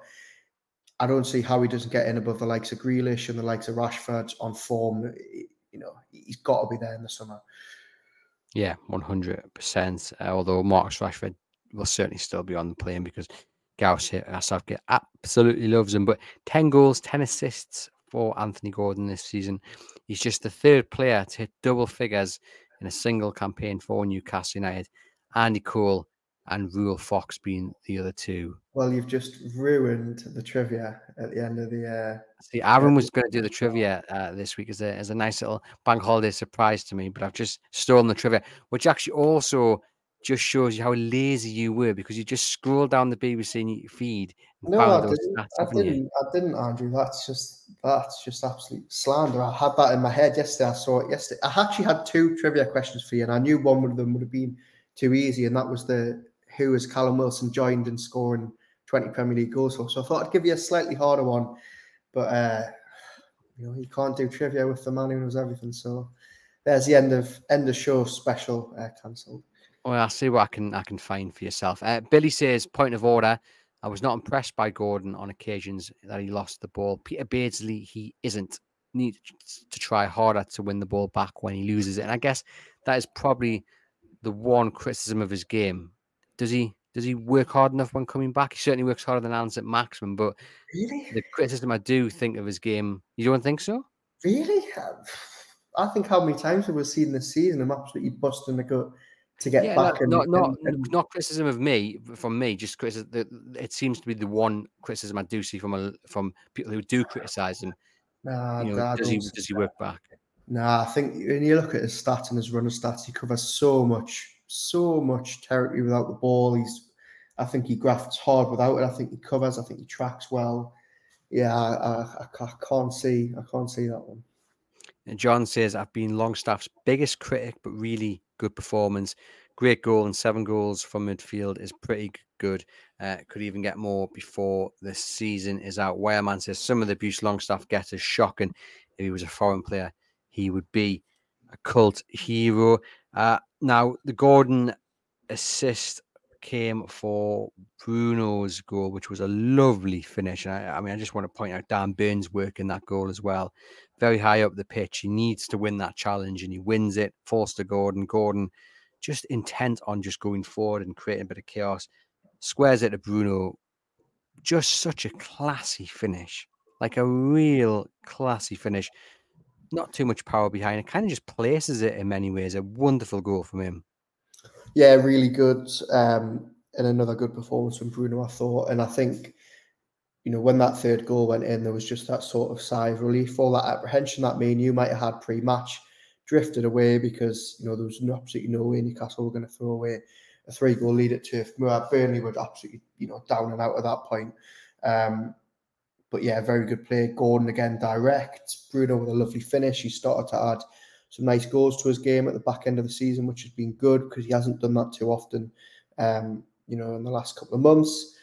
I don't see how he doesn't get in above the likes of Grealish and the likes of Rashford on form. You know, he's got to be there in the summer. Yeah, one hundred percent. Uh, although Marcus Rashford will certainly still be on the plane because Gareth Southgate absolutely loves him. But ten goals, ten assists for Anthony Gordon this season. He's just the third player to hit double figures in a single campaign for Newcastle United. Andy Cole and Ruel Fox being the other two. Well, you've just ruined the trivia at the end of the... Uh, See, Aaron was going to do the trivia uh, this week as a, as a nice little bank holiday surprise to me, but I've just stolen the trivia, which actually also just shows you how lazy you were because you just scrolled down the B B C feed and no, found I those didn't. stats, I haven't didn't. you? I didn't, Andrew. That's just that's just absolute slander. I had that in my head yesterday. I saw it yesterday. I actually had two trivia questions for you, and I knew one of them would have been too easy, and that was the who has Callum Wilson joined in scoring twenty Premier League goals for. So I thought I'd give you a slightly harder one, but uh, you know, you can't do trivia with the man who knows everything. So there's the end of end of show special uh, cancelled. Well, I'll see what I can I can find for yourself. Uh, Billy says, point of order, I was not impressed by Gordon on occasions that he lost the ball. Peter Beardsley, he isn't. Needs to try harder to win the ball back when he loses it. And I guess that is probably the one criticism of his game. Does he does he work hard enough when coming back? He certainly works harder than Alan Saint-Maximin, but really? The criticism I do think of his game, you don't think so? Really? I think how many times have we seen this season I'm absolutely busting the gut to get yeah, back. Not, and, not, and, not, and... not criticism of me, from me, just criticism. It seems to be the one criticism I do see from a, from people who do criticize him. Nah, you know, I does he don't does he work back? Nah, I think when you look at his stats and his runner stats, he covers so much, so much territory without the ball. He's, I think he grafts hard without it. I think he covers. I think he tracks well. Yeah, I, I, I can't see, I can't see that one. And John says, I've been Longstaff's biggest critic, but really good performance. Great goal and seven goals from midfield is pretty good. Uh, could even get more before the season is out. Wireman says, some of the abuse Longstaff gets is shocking. If he was a foreign player, he would be a cult hero. Uh, now, the Gordon assist came for Bruno's goal, which was a lovely finish. And I, I mean, I just want to point out Dan Burns' work in that goal as well. Very high up the pitch. He needs to win that challenge, and he wins it. Forster Gordon. Gordon just intent on just going forward and creating a bit of chaos. Squares it to Bruno. Just such a classy finish, like a real classy finish. Not too much power behind it. Kind of just places it in many ways. A wonderful goal from him. Yeah, really good. Um, and another good performance from Bruno, I thought. And I think, you know, when that third goal went in, there was just that sort of sigh of relief. All that apprehension that me and you might have had pre-match drifted away because, you know, there was absolutely no way Newcastle were going to throw away a three-goal lead at Turf Moor. Burnley were absolutely, you know, down and out at that point. Um, but yeah, very good play. Gordon again direct. Bruno with a lovely finish. He started to add some nice goals to his game at the back end of the season, which has been good because he hasn't done that too often, um, you know, in the last couple of months.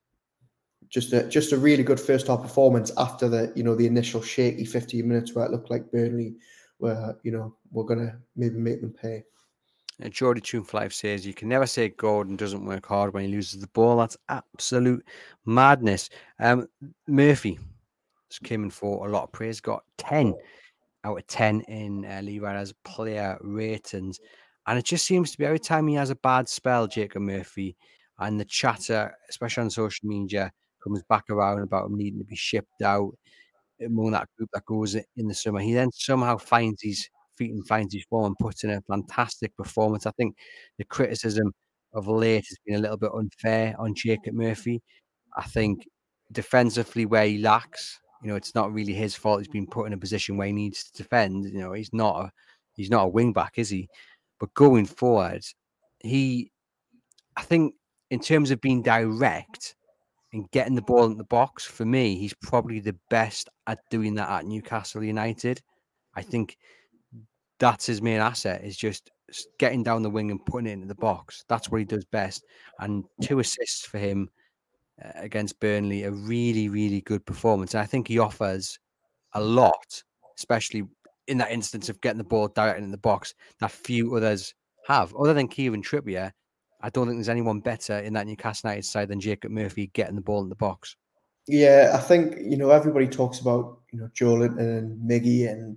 Just a just a really good first half performance after the, you know, the initial shaky fifteen minutes where it looked like Burnley were, you know, were going to maybe make them pay. Uh, Geordie Tuneflife says, you can never say Gordon doesn't work hard when he loses the ball. That's absolute madness. Um, Murphy just came in for a lot of praise. Got ten out of ten in uh, Lee Ryder's player ratings. And it just seems to be every time he has a bad spell, Jacob Murphy, and the chatter, especially on social media, comes back around about him needing to be shipped out among that group that goes in the summer. He then somehow finds his feet and finds his form and puts in a fantastic performance. I think the criticism of late has been a little bit unfair on Jacob Murphy. I think defensively where he lacks, you know, it's not really his fault. He's been put in a position where he needs to defend. You know, he's not a he's not a wing back, is he? But going forward, he, I think, in terms of being direct and getting the ball in the box, for me, he's probably the best at doing that at Newcastle United. I think that's his main asset, is just getting down the wing and putting it into the box. That's what he does best. And two assists for him uh, against Burnley, a really, really good performance. And I think he offers a lot, especially in that instance of getting the ball directly in the box, that few others have. Other than Kieran Trippier, I don't think there's anyone better in that Newcastle United side than Jacob Murphy getting the ball in the box. Yeah, I think, you know, everybody talks about, you know, Joelinton and Miggy and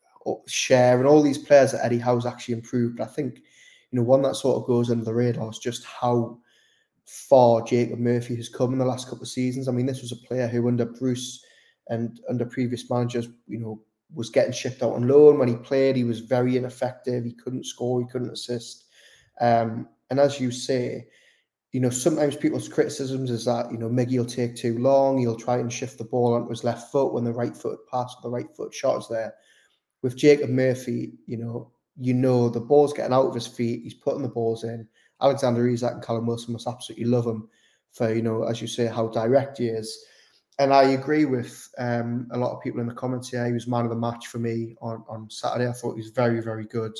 Cher and all these players that Eddie Howe's actually improved. I think, you know, one that sort of goes under the radar is just how far Jacob Murphy has come in the last couple of seasons. I mean, this was a player who under Bruce and under previous managers, you know, was getting shipped out on loan. When he played, he was very ineffective. He couldn't score, he couldn't assist. Um, and as you say, you know, sometimes people's criticisms is that, you know, Miggy will take too long. He'll try and shift the ball onto his left foot when the right foot pass or the right foot shot is there. With Jacob Murphy, you know, you know the ball's getting out of his feet. He's putting the balls in. Alexander Isak and Callum Wilson must absolutely love him for, you know, as you say, how direct he is. And I agree with um, a lot of people in the comments here. He was man of the match for me on, on Saturday. I thought he was very, very good.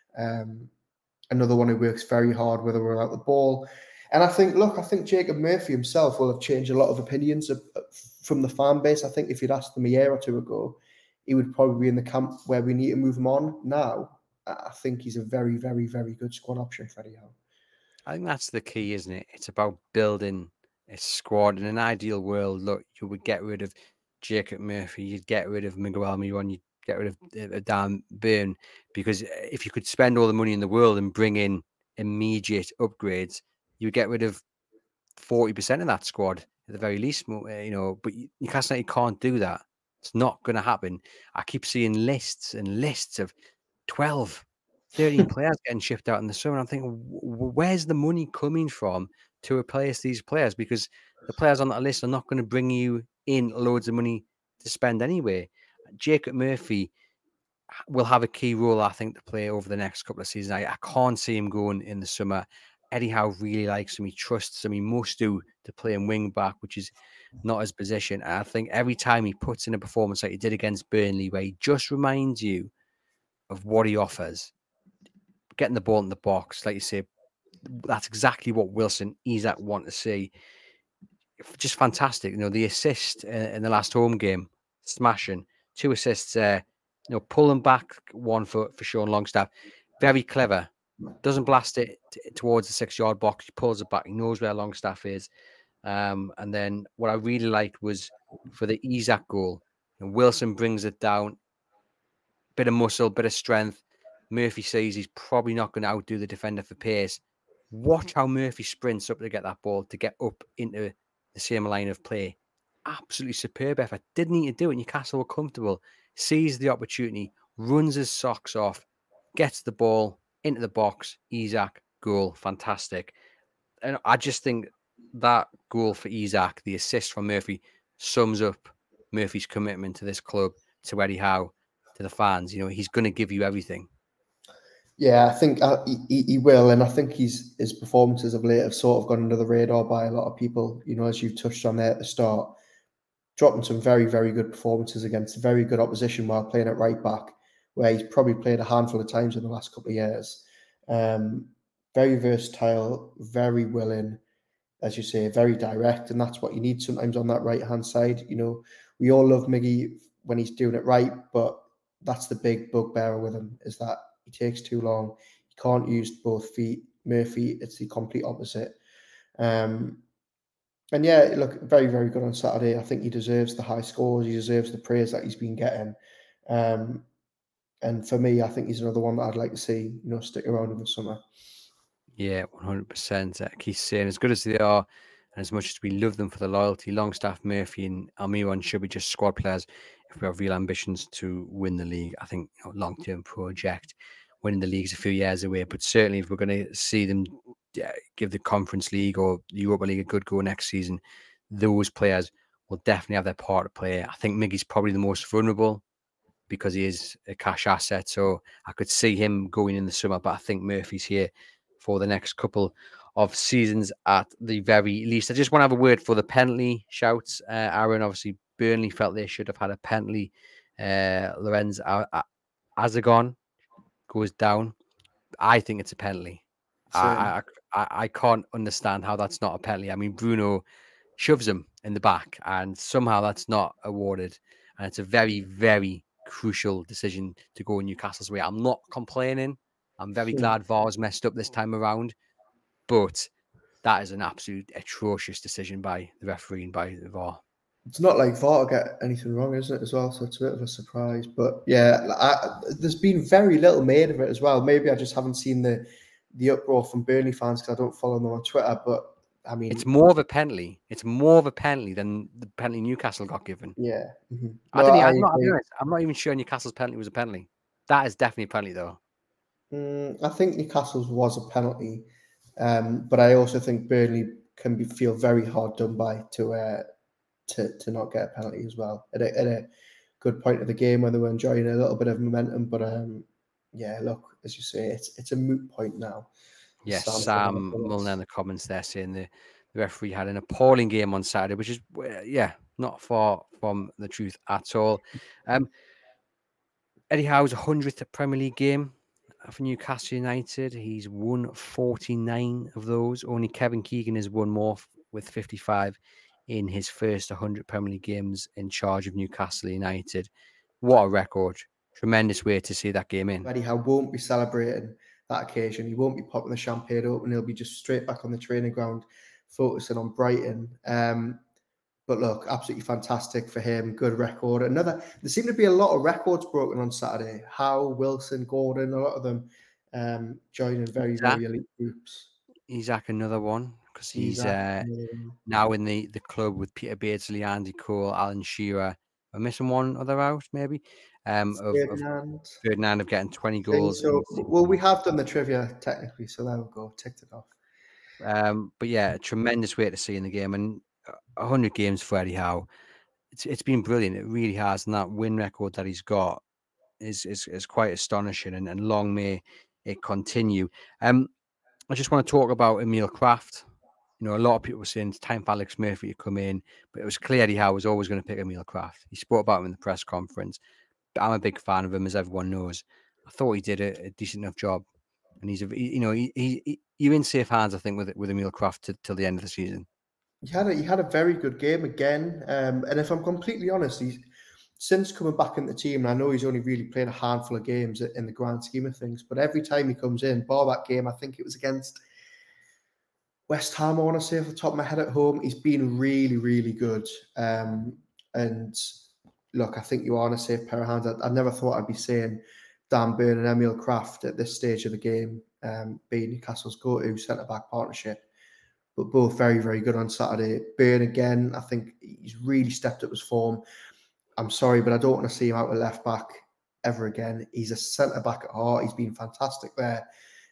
Um, another one who works very hard with or without the ball. And I think, look, I think Jacob Murphy himself will have changed a lot of opinions of, from the fan base. I think if you'd asked him a year or two ago, he would probably be in the camp where we need to move him on. Now, I think he's a very, very, very good squad option for Eddie Howe. I think that's the key, isn't it? It's about building a squad. In an ideal world, look, you would get rid of Jacob Murphy, you'd get rid of Miguel Almiron, you'd get rid of uh, Dan Burn, because if you could spend all the money in the world and bring in immediate upgrades, you would get rid of forty percent of that squad at the very least, you know. But Newcastle United can't do that. It's not going to happen. I keep seeing lists and lists of twelve, thirteen players getting shipped out in the summer. I'm thinking, where's the money coming from to replace these players? Because the players on that list are not going to bring you in loads of money to spend anyway. Jacob Murphy will have a key role, I think, to play over the next couple of seasons. I, I can't see him going in the summer. Eddie Howe really likes him. He trusts him. He must do to play in wing back, which is not his position. And I think every time he puts in a performance like he did against Burnley, where he just reminds you of what he offers, getting the ball in the box, like you say, that's exactly what Wilson, Isak want to see. Just fantastic. You know, the assist in the last home game, smashing. Two assists there. Uh, you know, pulling back one for, for Sean Longstaff. Very clever. Doesn't blast it t- towards the six-yard box. He pulls it back. He knows where Longstaff is. Um, and then what I really liked was for the Isak goal, and Wilson brings it down. Bit of muscle, bit of strength. Murphy says he's probably not going to outdo the defender for pace. Watch how Murphy sprints up to get that ball, to get up into the same line of play. Absolutely superb effort. Didn't need to do it. Newcastle were comfortable. Sees the opportunity, runs his socks off, gets the ball into the box. Isak, goal. Fantastic. And I just think that goal for Isak, the assist from Murphy, sums up Murphy's commitment to this club, to Eddie Howe, to the fans. You know, he's going to give you everything. Yeah, I think uh, he, he will, and I think he's, his performances of late have sort of gone under the radar by a lot of people. You know, as you've touched on there at the start, dropping some very, very good performances against very good opposition while playing at right back, where he's probably played a handful of times in the last couple of years. Um, very versatile, very willing, as you say, very direct, and that's what you need sometimes on that right-hand side. You know, we all love Miggy when he's doing it right, but that's the big bugbear with him, is that he takes too long. He can't use both feet. Murphy, it's the complete opposite. Um, and yeah, look, very, very good on Saturday. I think he deserves the high scores. He deserves the praise that he's been getting. Um, and for me, I think he's another one that I'd like to see, you know, stick around in the summer. Yeah, one hundred percent. Uh, Keith saying, as good as they are, and as much as we love them for the loyalty, Longstaff, Murphy, and Almiron should be just squad players if we have real ambitions to win the league. I think, you know, long-term project, winning the league's a few years away, but certainly if we're going to see them uh, give the Conference League or the Europa League a good go next season, those players will definitely have their part to play. I think Miggy's probably the most vulnerable because he is a cash asset, so I could see him going in the summer, but I think Murphy's here for the next couple of seasons at the very least. I just want to have a word for the penalty shouts. Uh, Aaron, obviously, Burnley felt they should have had a penalty. Uh, Lorenz Azagon goes down. I think it's a penalty. I, I, I can't understand how that's not a penalty. I mean, Bruno shoves him in the back, and somehow that's not awarded. And it's a very, very crucial decision to go in Newcastle's way. I'm not complaining. I'm very glad V A R's messed up this time around, but that is an absolute atrocious decision by the referee and by the V A R. It's not like V A R to get anything wrong, isn't it, as well? So it's a bit of a surprise. But yeah, I, there's been very little made of it as well. Maybe I just haven't seen the the uproar from Burnley fans because I don't follow them on Twitter. But I mean, it's more of a penalty. It's more of a penalty than the penalty Newcastle got given. Yeah. Mm-hmm. I no, don't. I, I'm, not, I'm not even sure Newcastle's penalty was a penalty. That is definitely a penalty, though. Mm, I think Newcastle's was a penalty, um, but I also think Burnley can be feel very hard done by to uh, to to not get a penalty as well at a, at a good point of the game when they were enjoying a little bit of momentum. But um, yeah, look, as you say, it's it's a moot point now. Yes, yeah, Sam Mulner in the comments there saying the, the referee had an appalling game on Saturday, which is yeah not far from the truth at all. Um, Eddie Howe's hundredth Premier League game for Newcastle United. He's won forty-nine of those. Only Kevin Keegan has won more with fifty-five in his first one hundred Premier League games in charge of Newcastle United. What a record. Tremendous way to see that game in. Eddie Howe won't be celebrating that occasion. He won't be popping the champagne open. He'll be just straight back on the training ground, focusing on Brighton. Um, But look, absolutely fantastic for him. Good record. Another, there seemed to be a lot of records broken on Saturday. Howe, Wilson, Gordon, a lot of them um, joining very, Isak, very elite groups. Isak, another one, because he's uh, now in the, the club with Peter Beardsley, Andy Cole, Alan Shearer. I'm missing one other out, maybe. Um, of, Ferdinand. of Ferdinand of getting twenty goals. So, well, we have done the trivia technically, so there we go. Ticked it off. Um, but yeah, a tremendous way to see in the game. And one hundred games for Eddie Howe. It's it's been brilliant. It really has. And that win record that he's got is is, is quite astonishing. And, and long may it continue. Um, I just want to talk about Emil Kraft. You know, a lot of people were saying it's time for Alex Murphy to come in, but it was clear Eddie Howe was always going to pick Emil Kraft. He spoke about him in the press conference. But I'm a big fan of him, as everyone knows. I thought he did a, a decent enough job. And he's, a, he, you know, he, he, you're in safe hands, I think, with with Emil Kraft t- till the end of the season. He had a, he had a very good game again. Um, and if I'm completely honest, he's since coming back in the team, and I know he's only really played a handful of games in the grand scheme of things, but every time he comes in, bar that game, I think it was against West Ham, I want to say off the top of my head at home, he's been really, really good. Um, and look, I think you are on a safe pair of hands. I, I never thought I'd be saying Dan Burn and Emil Kraft at this stage of the game, um, being Newcastle's go-to centre-back partnership. But both very, very good on Saturday. Burn again, I think he's really stepped up his form. I'm sorry, but I don't want to see him out at left back ever again. He's a centre back at heart. He's been fantastic there.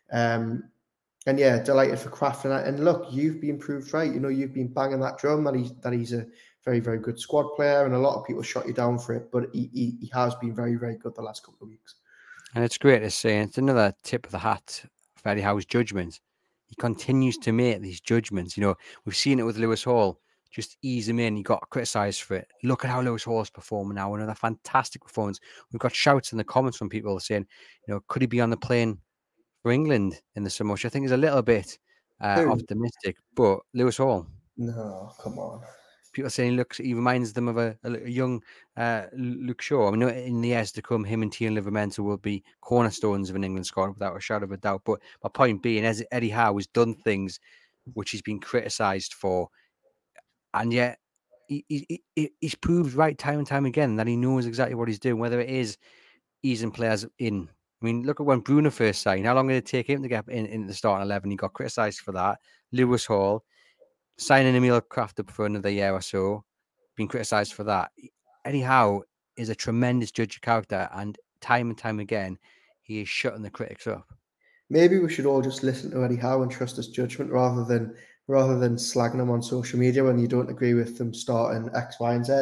Um, and yeah, delighted for Kraft. And, and look, you've been proved right. You know, you've been banging that drum that he's that he's a very, very good squad player, and a lot of people shot you down for it. But he he, he has been very, very good the last couple of weeks. And it's great to see. It's another tip of the hat for Eddie Howe's judgment. He continues to make these judgments. You know, we've seen it with Lewis Hall. Just ease him in. He got criticised for it. Look at how Lewis Hall's performing now. Another fantastic performance. We've got shouts in the comments from people saying, you know, could he be on the plane for England in the summer? Which I think is a little bit uh, optimistic. But Lewis Hall. No, come on. People saying he looks, he reminds them of a, a young uh, Luke Shaw. I mean, in the years to come, him and Tian Livramento will be cornerstones of an England squad without a shadow of a doubt. But my point being, as Eddie Howe has done things which he's been criticised for, and yet he, he, he, he's proved right time and time again that he knows exactly what he's doing, whether it is easing players in. I mean, look at when Bruno first signed. How long did it take him to get in, in the starting eleven? He got criticised for that. Lewis Hall. Signing Emil Kraft up for another year or so, being criticised for that. Eddie Howe is a tremendous judge of character, and time and time again, he is shutting the critics up. Maybe we should all just listen to Eddie Howe and trust his judgment rather than rather than slagging him on social media when you don't agree with them starting X, Y, and Z.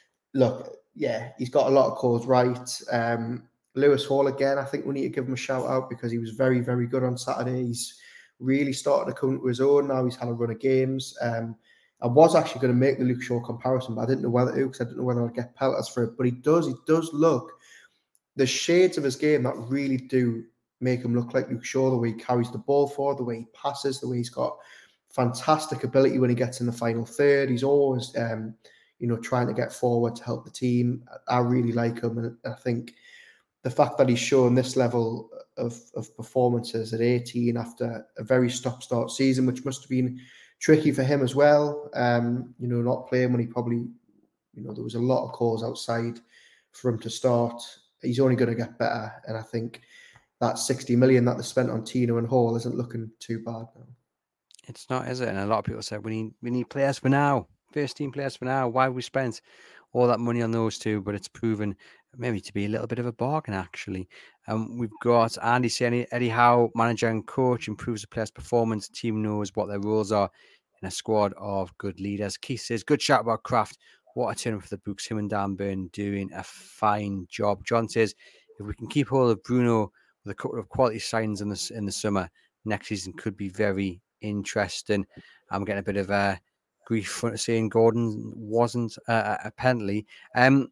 Look, yeah, he's got a lot of calls right. Um, Lewis Hall, again, I think we need to give him a shout out because he was very, very good on Saturday. He's really started to come to his own now. He's had a run of games. Um, I was actually going to make the Luke Shaw comparison, but I didn't know whether to because I didn't know whether I'd get pelters for it. But he does, he does look, the shades of his game that really do make him look like Luke Shaw, the way he carries the ball forward, the way he passes, the way he's got fantastic ability when he gets in the final third. He's always, um, you know, trying to get forward to help the team. I really like him, and I think the fact that he's shown this level of, of performances at eighteen after a very stop-start season, which must have been tricky for him as well. Um, you know, not playing when he probably, you know, there was a lot of calls outside for him to start. He's only going to get better, and I think that sixty million that they spent on Tino and Hall isn't looking too bad now. It's not, is it? And a lot of people said we need we need players for now, first team players for now. Why have we spent all that money on those two? But it's proven maybe to be a little bit of a bargain, actually. Um, we've got Andy saying Eddie Howe, manager and coach, improves the players' performance. Team knows what their roles are in a squad of good leaders. Keith says, good shout about Kraft. What a turn for the books. Him and Dan Burn doing a fine job. John says, if we can keep hold of Bruno with a couple of quality signs in the, in the summer, next season could be very interesting. I'm getting a bit of a grief for saying Gordon wasn't uh, a penalty. Um,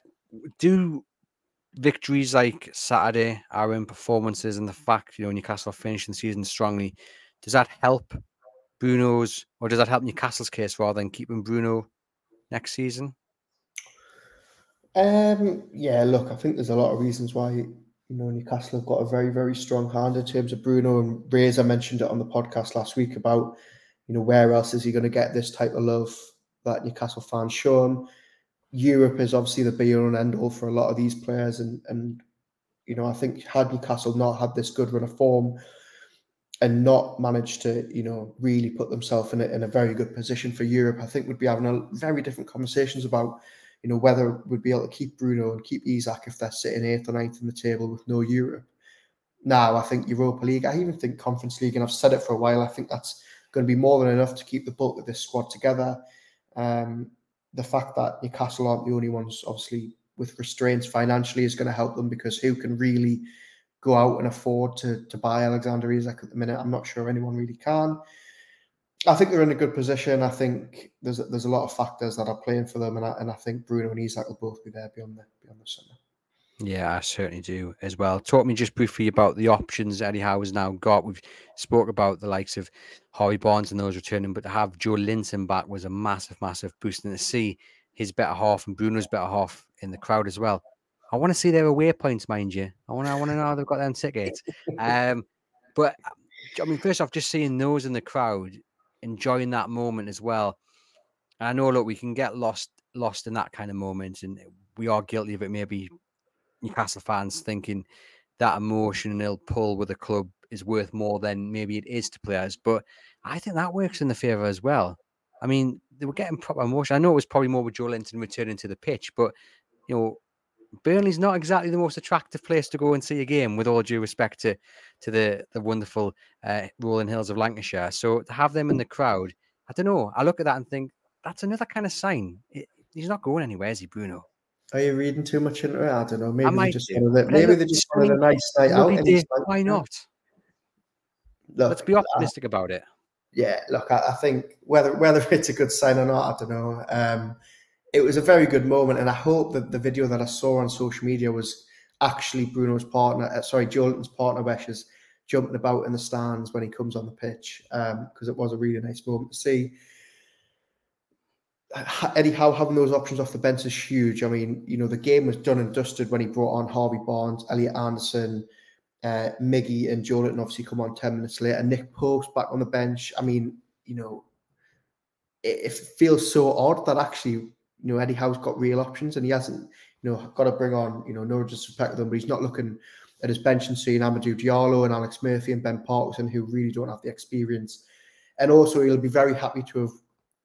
do victories like Saturday, our own performances, and the fact, you know, Newcastle finishing the season strongly, does that help Bruno's, or does that help Newcastle's case rather than keeping Bruno next season? Um, yeah, look, I think there's a lot of reasons why, you know, Newcastle have got a very, very strong hand in terms of Bruno. And Reza mentioned it on the podcast last week about, you know, where else is he going to get this type of love that Newcastle fans show him? Europe is obviously the be-all and end-all for a lot of these players. And, and, you know, I think had Newcastle not had this good run of form and not managed to, you know, really put themselves in a, in a very good position for Europe, I think we'd be having a very different conversations about, you know, whether we'd be able to keep Bruno and keep Isak if they're sitting eighth or ninth in the table with no Europe. Now, I think Europa League, I even think Conference League, and I've said it for a while, I think that's going to be more than enough to keep the bulk of this squad together. Um, the fact that Newcastle aren't the only ones, obviously, with restraints financially is going to help them, because who can really go out and afford to, to buy Alexander Isak at the minute? I'm not sure anyone really can. I think they're in a good position. I think there's there's a lot of factors that are playing for them, and I, and I think Bruno and Isak will both be there beyond the beyond the summer. Yeah, I certainly do as well. Talk me just briefly about the options Eddie Howe has now got. We've spoke about the likes of Harvey Barnes and those returning, but to have Joe Linton back was a massive, massive boost. And to see his better half and Bruno's better half in the crowd as well. I want to see their away points, mind you. I want to, I want to know how they've got them tickets. Um, but I mean, first off, just seeing those in the crowd, enjoying that moment as well. And I know, look, we can get lost, lost in that kind of moment, and we are guilty of it. Maybe Newcastle fans thinking that emotional pull with a club is worth more than maybe it is to players. But I think that works in the favour as well. I mean, they were getting proper emotion. I know it was probably more with Joelinton returning to the pitch, but you know, Burnley's not exactly the most attractive place to go and see a game, with all due respect to to the the wonderful uh, rolling hills of Lancashire. So to have them in the crowd, I don't know. I look at that and think that's another kind of sign. It, he's not going anywhere, is he, Bruno? Are you reading too much into it? I don't know. I Maybe they might just do. wanted it. But hey, Maybe look, they it's just wanted a sunny, nice night out. lovely And day. he's like, Why not? Let's look, be I, optimistic about it. yeah, look, I, I think whether whether it's a good sign or not, I don't know. Um, it was a very good moment, and I hope that the video that I saw on social media was actually Bruno's partner, uh, sorry, Joelinton's partner, Weshes, jumping about in the stands when he comes on the pitch, because um, it was a really nice moment to see. Eddie Howe having those options off the bench is huge. I mean, you know, the game was done and dusted when he brought on Harvey Barnes, Elliot Anderson, uh, Miggy, and Joelinton obviously come on ten minutes later. Nick Pope's back on the bench. I mean, you know, it, it feels so odd that actually, you know, Eddie Howe's got real options and he hasn't, you know, got to bring on, you know, no disrespect to them, but he's not looking at his bench and seeing Amadou Diallo and Alex Murphy and Ben Parkinson, who really don't have the experience. And also, he'll be very happy to have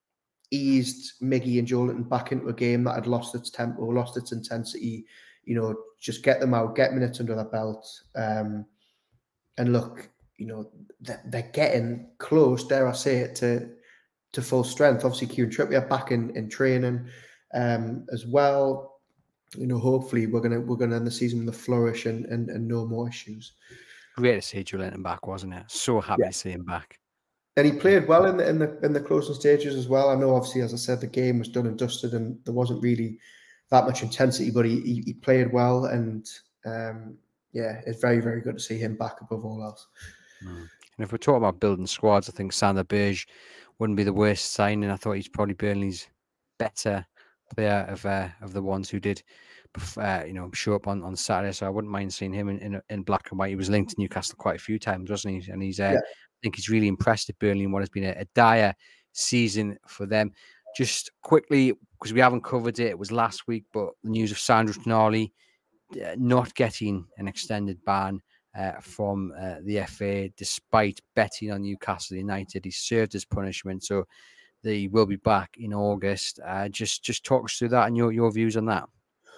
eased Miggy and Joelinton back into a game that had lost its tempo, lost its intensity. You know, just get them out, get minutes under their belt. Um, and look, you know, they're, they're getting close, dare I say it, to to full strength. Obviously, Kieran Trippier back in, in training um, as well. You know, hopefully we're gonna we're gonna end the season with a flourish and, and, and no more issues. Great to see Joelinton back, wasn't it? So happy Yeah. to see him back. And he played well in the in the in the closing stages as well. I know, obviously, as I said, the game was done and dusted, and there wasn't really that much intensity, but he he, he played well, and um, yeah, it's very very good to see him back above all else. Mm. And if we're talking about building squads, I think Sander Berge wouldn't be the worst signing. I thought he's probably Burnley's better player of uh, of the ones who did, uh, you know, show up on, on Saturday. So I wouldn't mind seeing him in, in in black and white. He was linked to Newcastle quite a few times, wasn't he? And he's, uh, yeah. I think he's really impressed at Burnley in what has been a, a dire season for them. Just quickly, because we haven't covered it, it was last week, but the news of Sandro Tonali uh, not getting an extended ban uh, from uh, the F A, despite betting on Newcastle United. He served his punishment, so they will be back in August. Uh, just just talk us through that and your, your views on that.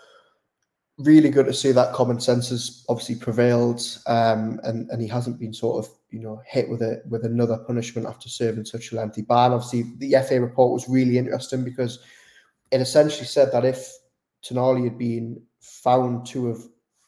Really good to see that common sense has obviously prevailed, um, and and he hasn't been sort of, you know, hit with a with another punishment after serving such a lengthy ban. Obviously, the F A report was really interesting because it essentially said that if Tonali had been found to have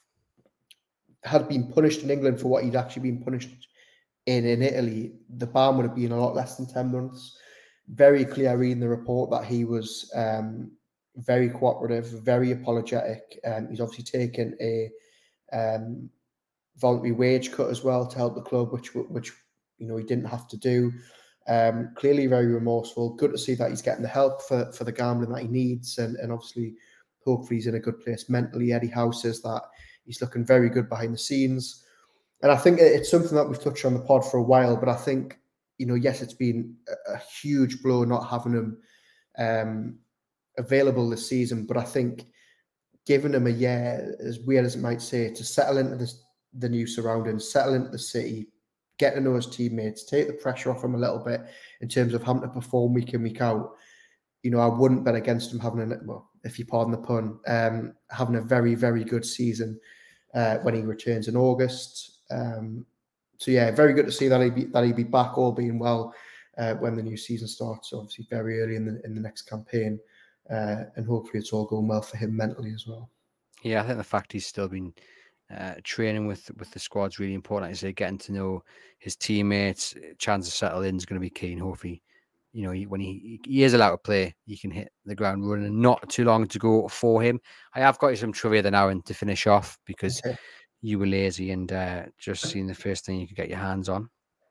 had been punished in England for what he'd actually been punished in in Italy, the ban would have been a lot less than ten months. Very clear reading the report that he was um, very cooperative, very apologetic. Um, he's obviously taken a um, voluntary wage cut as well to help the club, which which you know he didn't have to do. Um, clearly very remorseful. Good to see that he's getting the help for, for the gambling that he needs, and, and obviously hopefully he's in a good place mentally. Eddie Howe says that he's looking very good behind the scenes. And I think it's something that we've touched on the pod for a while, but I think, you know, yes, it's been a, a huge blow not having him um, available this season, but I think giving him a year, as weird as it might say, to settle into this, the new surroundings, settle into the city, get to know his teammates, take the pressure off him a little bit in terms of having to perform week in, week out. You know, I wouldn't bet against him having a, well, if you pardon the pun, um, having a very, very good season uh, when he returns in August. Um, so yeah, very good to see that he'd be that he'd be back, all being well, uh, when the new season starts. So obviously very early in the in the next campaign, uh, and hopefully it's all going well for him mentally as well. Yeah, I think the fact he's still been uh, training with with the squad's really important. As they getting to know his teammates, chance to settle in is going to be key. And hopefully, you know, he, when he he is allowed to play, he can hit the ground running. And not too long to go for him. I have got you some trivia then, Aaron, to finish off because okay. you were lazy and uh, just seen the first thing you could get your hands on.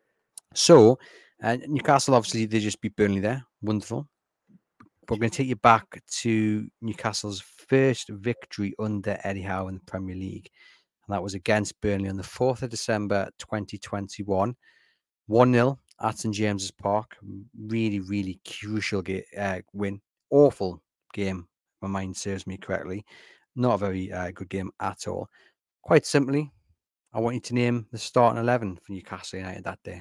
So, uh, Newcastle, obviously, they just beat Burnley there. Wonderful. But we're going to take you back to Newcastle's first victory under Eddie Howe in the Premier League. And that was against Burnley on the fourth of December, twenty twenty-one. one nil at St James's Park. Really, really crucial ga- uh, win. Awful game, if my mind serves me correctly. Not a very uh, good game at all. Quite simply, I want you to name the starting eleven for Newcastle United that day.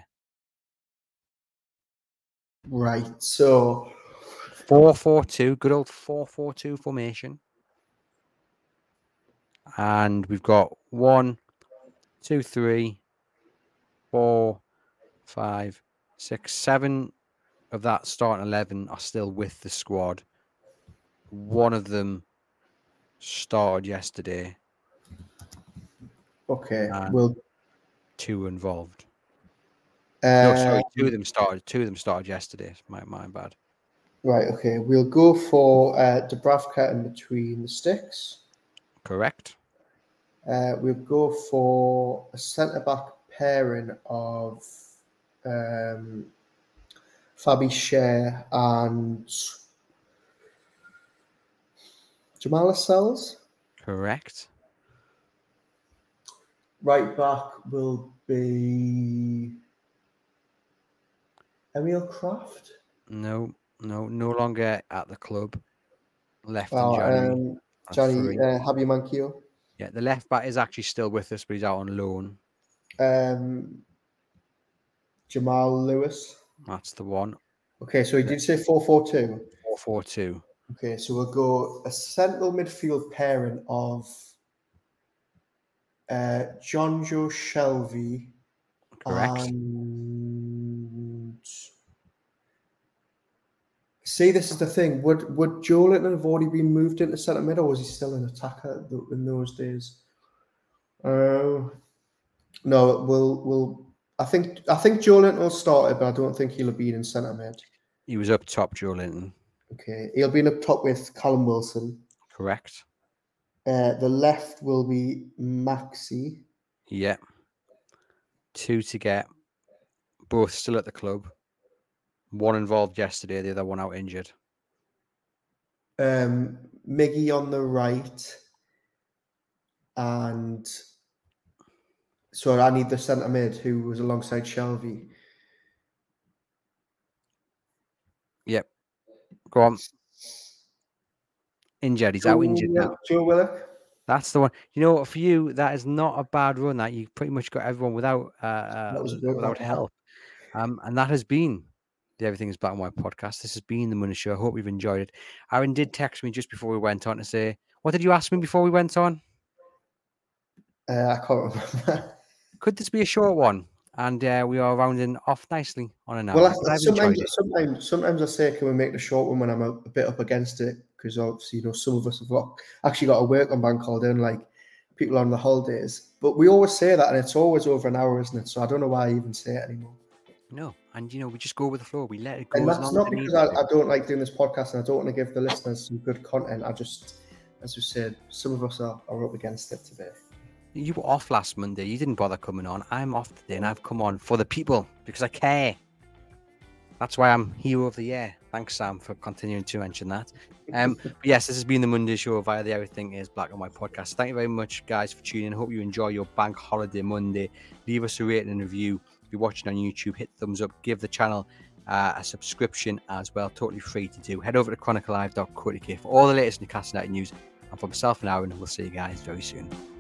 Right. So four four two, good old four four two formation. And we've got one, two, three, four, five, six, seven of that starting eleven are still with the squad. One of them started yesterday. Okay. and We'll. Two involved. Uh, no, sorry, two of them started. Two of them started yesterday. My my bad. Right. Okay. We'll go for uh, Dubravka in between the sticks. Correct. Uh, we'll go for a centre back pairing of um, Fabi Cher and Jamal Lascelles. Correct. Right back will be Emil Kraft. No, no, no longer at the club. Left Oh, in January. um, at Johnny three. uh, Javi Manquillo. Yeah, the left back is actually still with us, but he's out on loan. Um, Jamal Lewis. That's the one. Okay, so he did say four four two. four four two. Okay, so we'll go a central midfield pairing of uh, Jonjo Shelvey. Correct. And see, this is the thing. Would would Joelinton have already been moved into centre mid, or was he still an attacker in those days? Uh, no, we'll we'll. I think I think Joelinton will start it, but I don't think he'll have been in centre mid. He was up top, Joelinton. Okay, he'll be up top with Callum Wilson. Correct. Uh, the left will be Maxi. Yeah. Two to get. Both still at the club. One involved yesterday, the other one out injured. Um, Miggy on the right. And so I need the centre mid who was alongside Shelvey. Yep. Go on. Injured. He's Joe, out injured now. Joe Willock. That's the one. You know what? For you, that is not a bad run. That you pretty much got everyone without uh, uh, without help. Um, and that has been the Everything is Black and White podcast. This has been the Money Show. I hope you've enjoyed it. Aaron did text me just before we went on to say, what did you ask me before we went on? Uh, I can't remember. Could this be a short one? And uh, we are rounding off nicely on an hour. Well, I, sometimes, sometimes, sometimes I say, can we make the short one when I'm a, a bit up against it? Because obviously, you know, some of us have got, actually got to work on bank holiday and like people on the holidays. But we always say that, and it's always over an hour, isn't it? So I don't know why I even say it anymore. No, and you know, we just go with the flow. We let it go. And that's not because I, I don't like doing this podcast and I don't want to give the listeners some good content. I just, as you said, some of us are, are up against it today. You were off last Monday. You didn't bother coming on. I'm off today, and I've come on for the people because I care. That's why I'm Hero of the Year. Thanks, Sam, for continuing to mention that. Um, but yes, this has been the Monday Show via the Everything is Black and White podcast. Thank you very much, guys, for tuning in. Hope you enjoy your bank holiday Monday. Leave us a rating and review. If you're watching on YouTube, hit the thumbs up. Give the channel uh, a subscription as well. Totally free to do. Head over to chronicle live dot co dot uk for all the latest Newcastle United news. And for myself and Aaron, we'll see you guys very soon.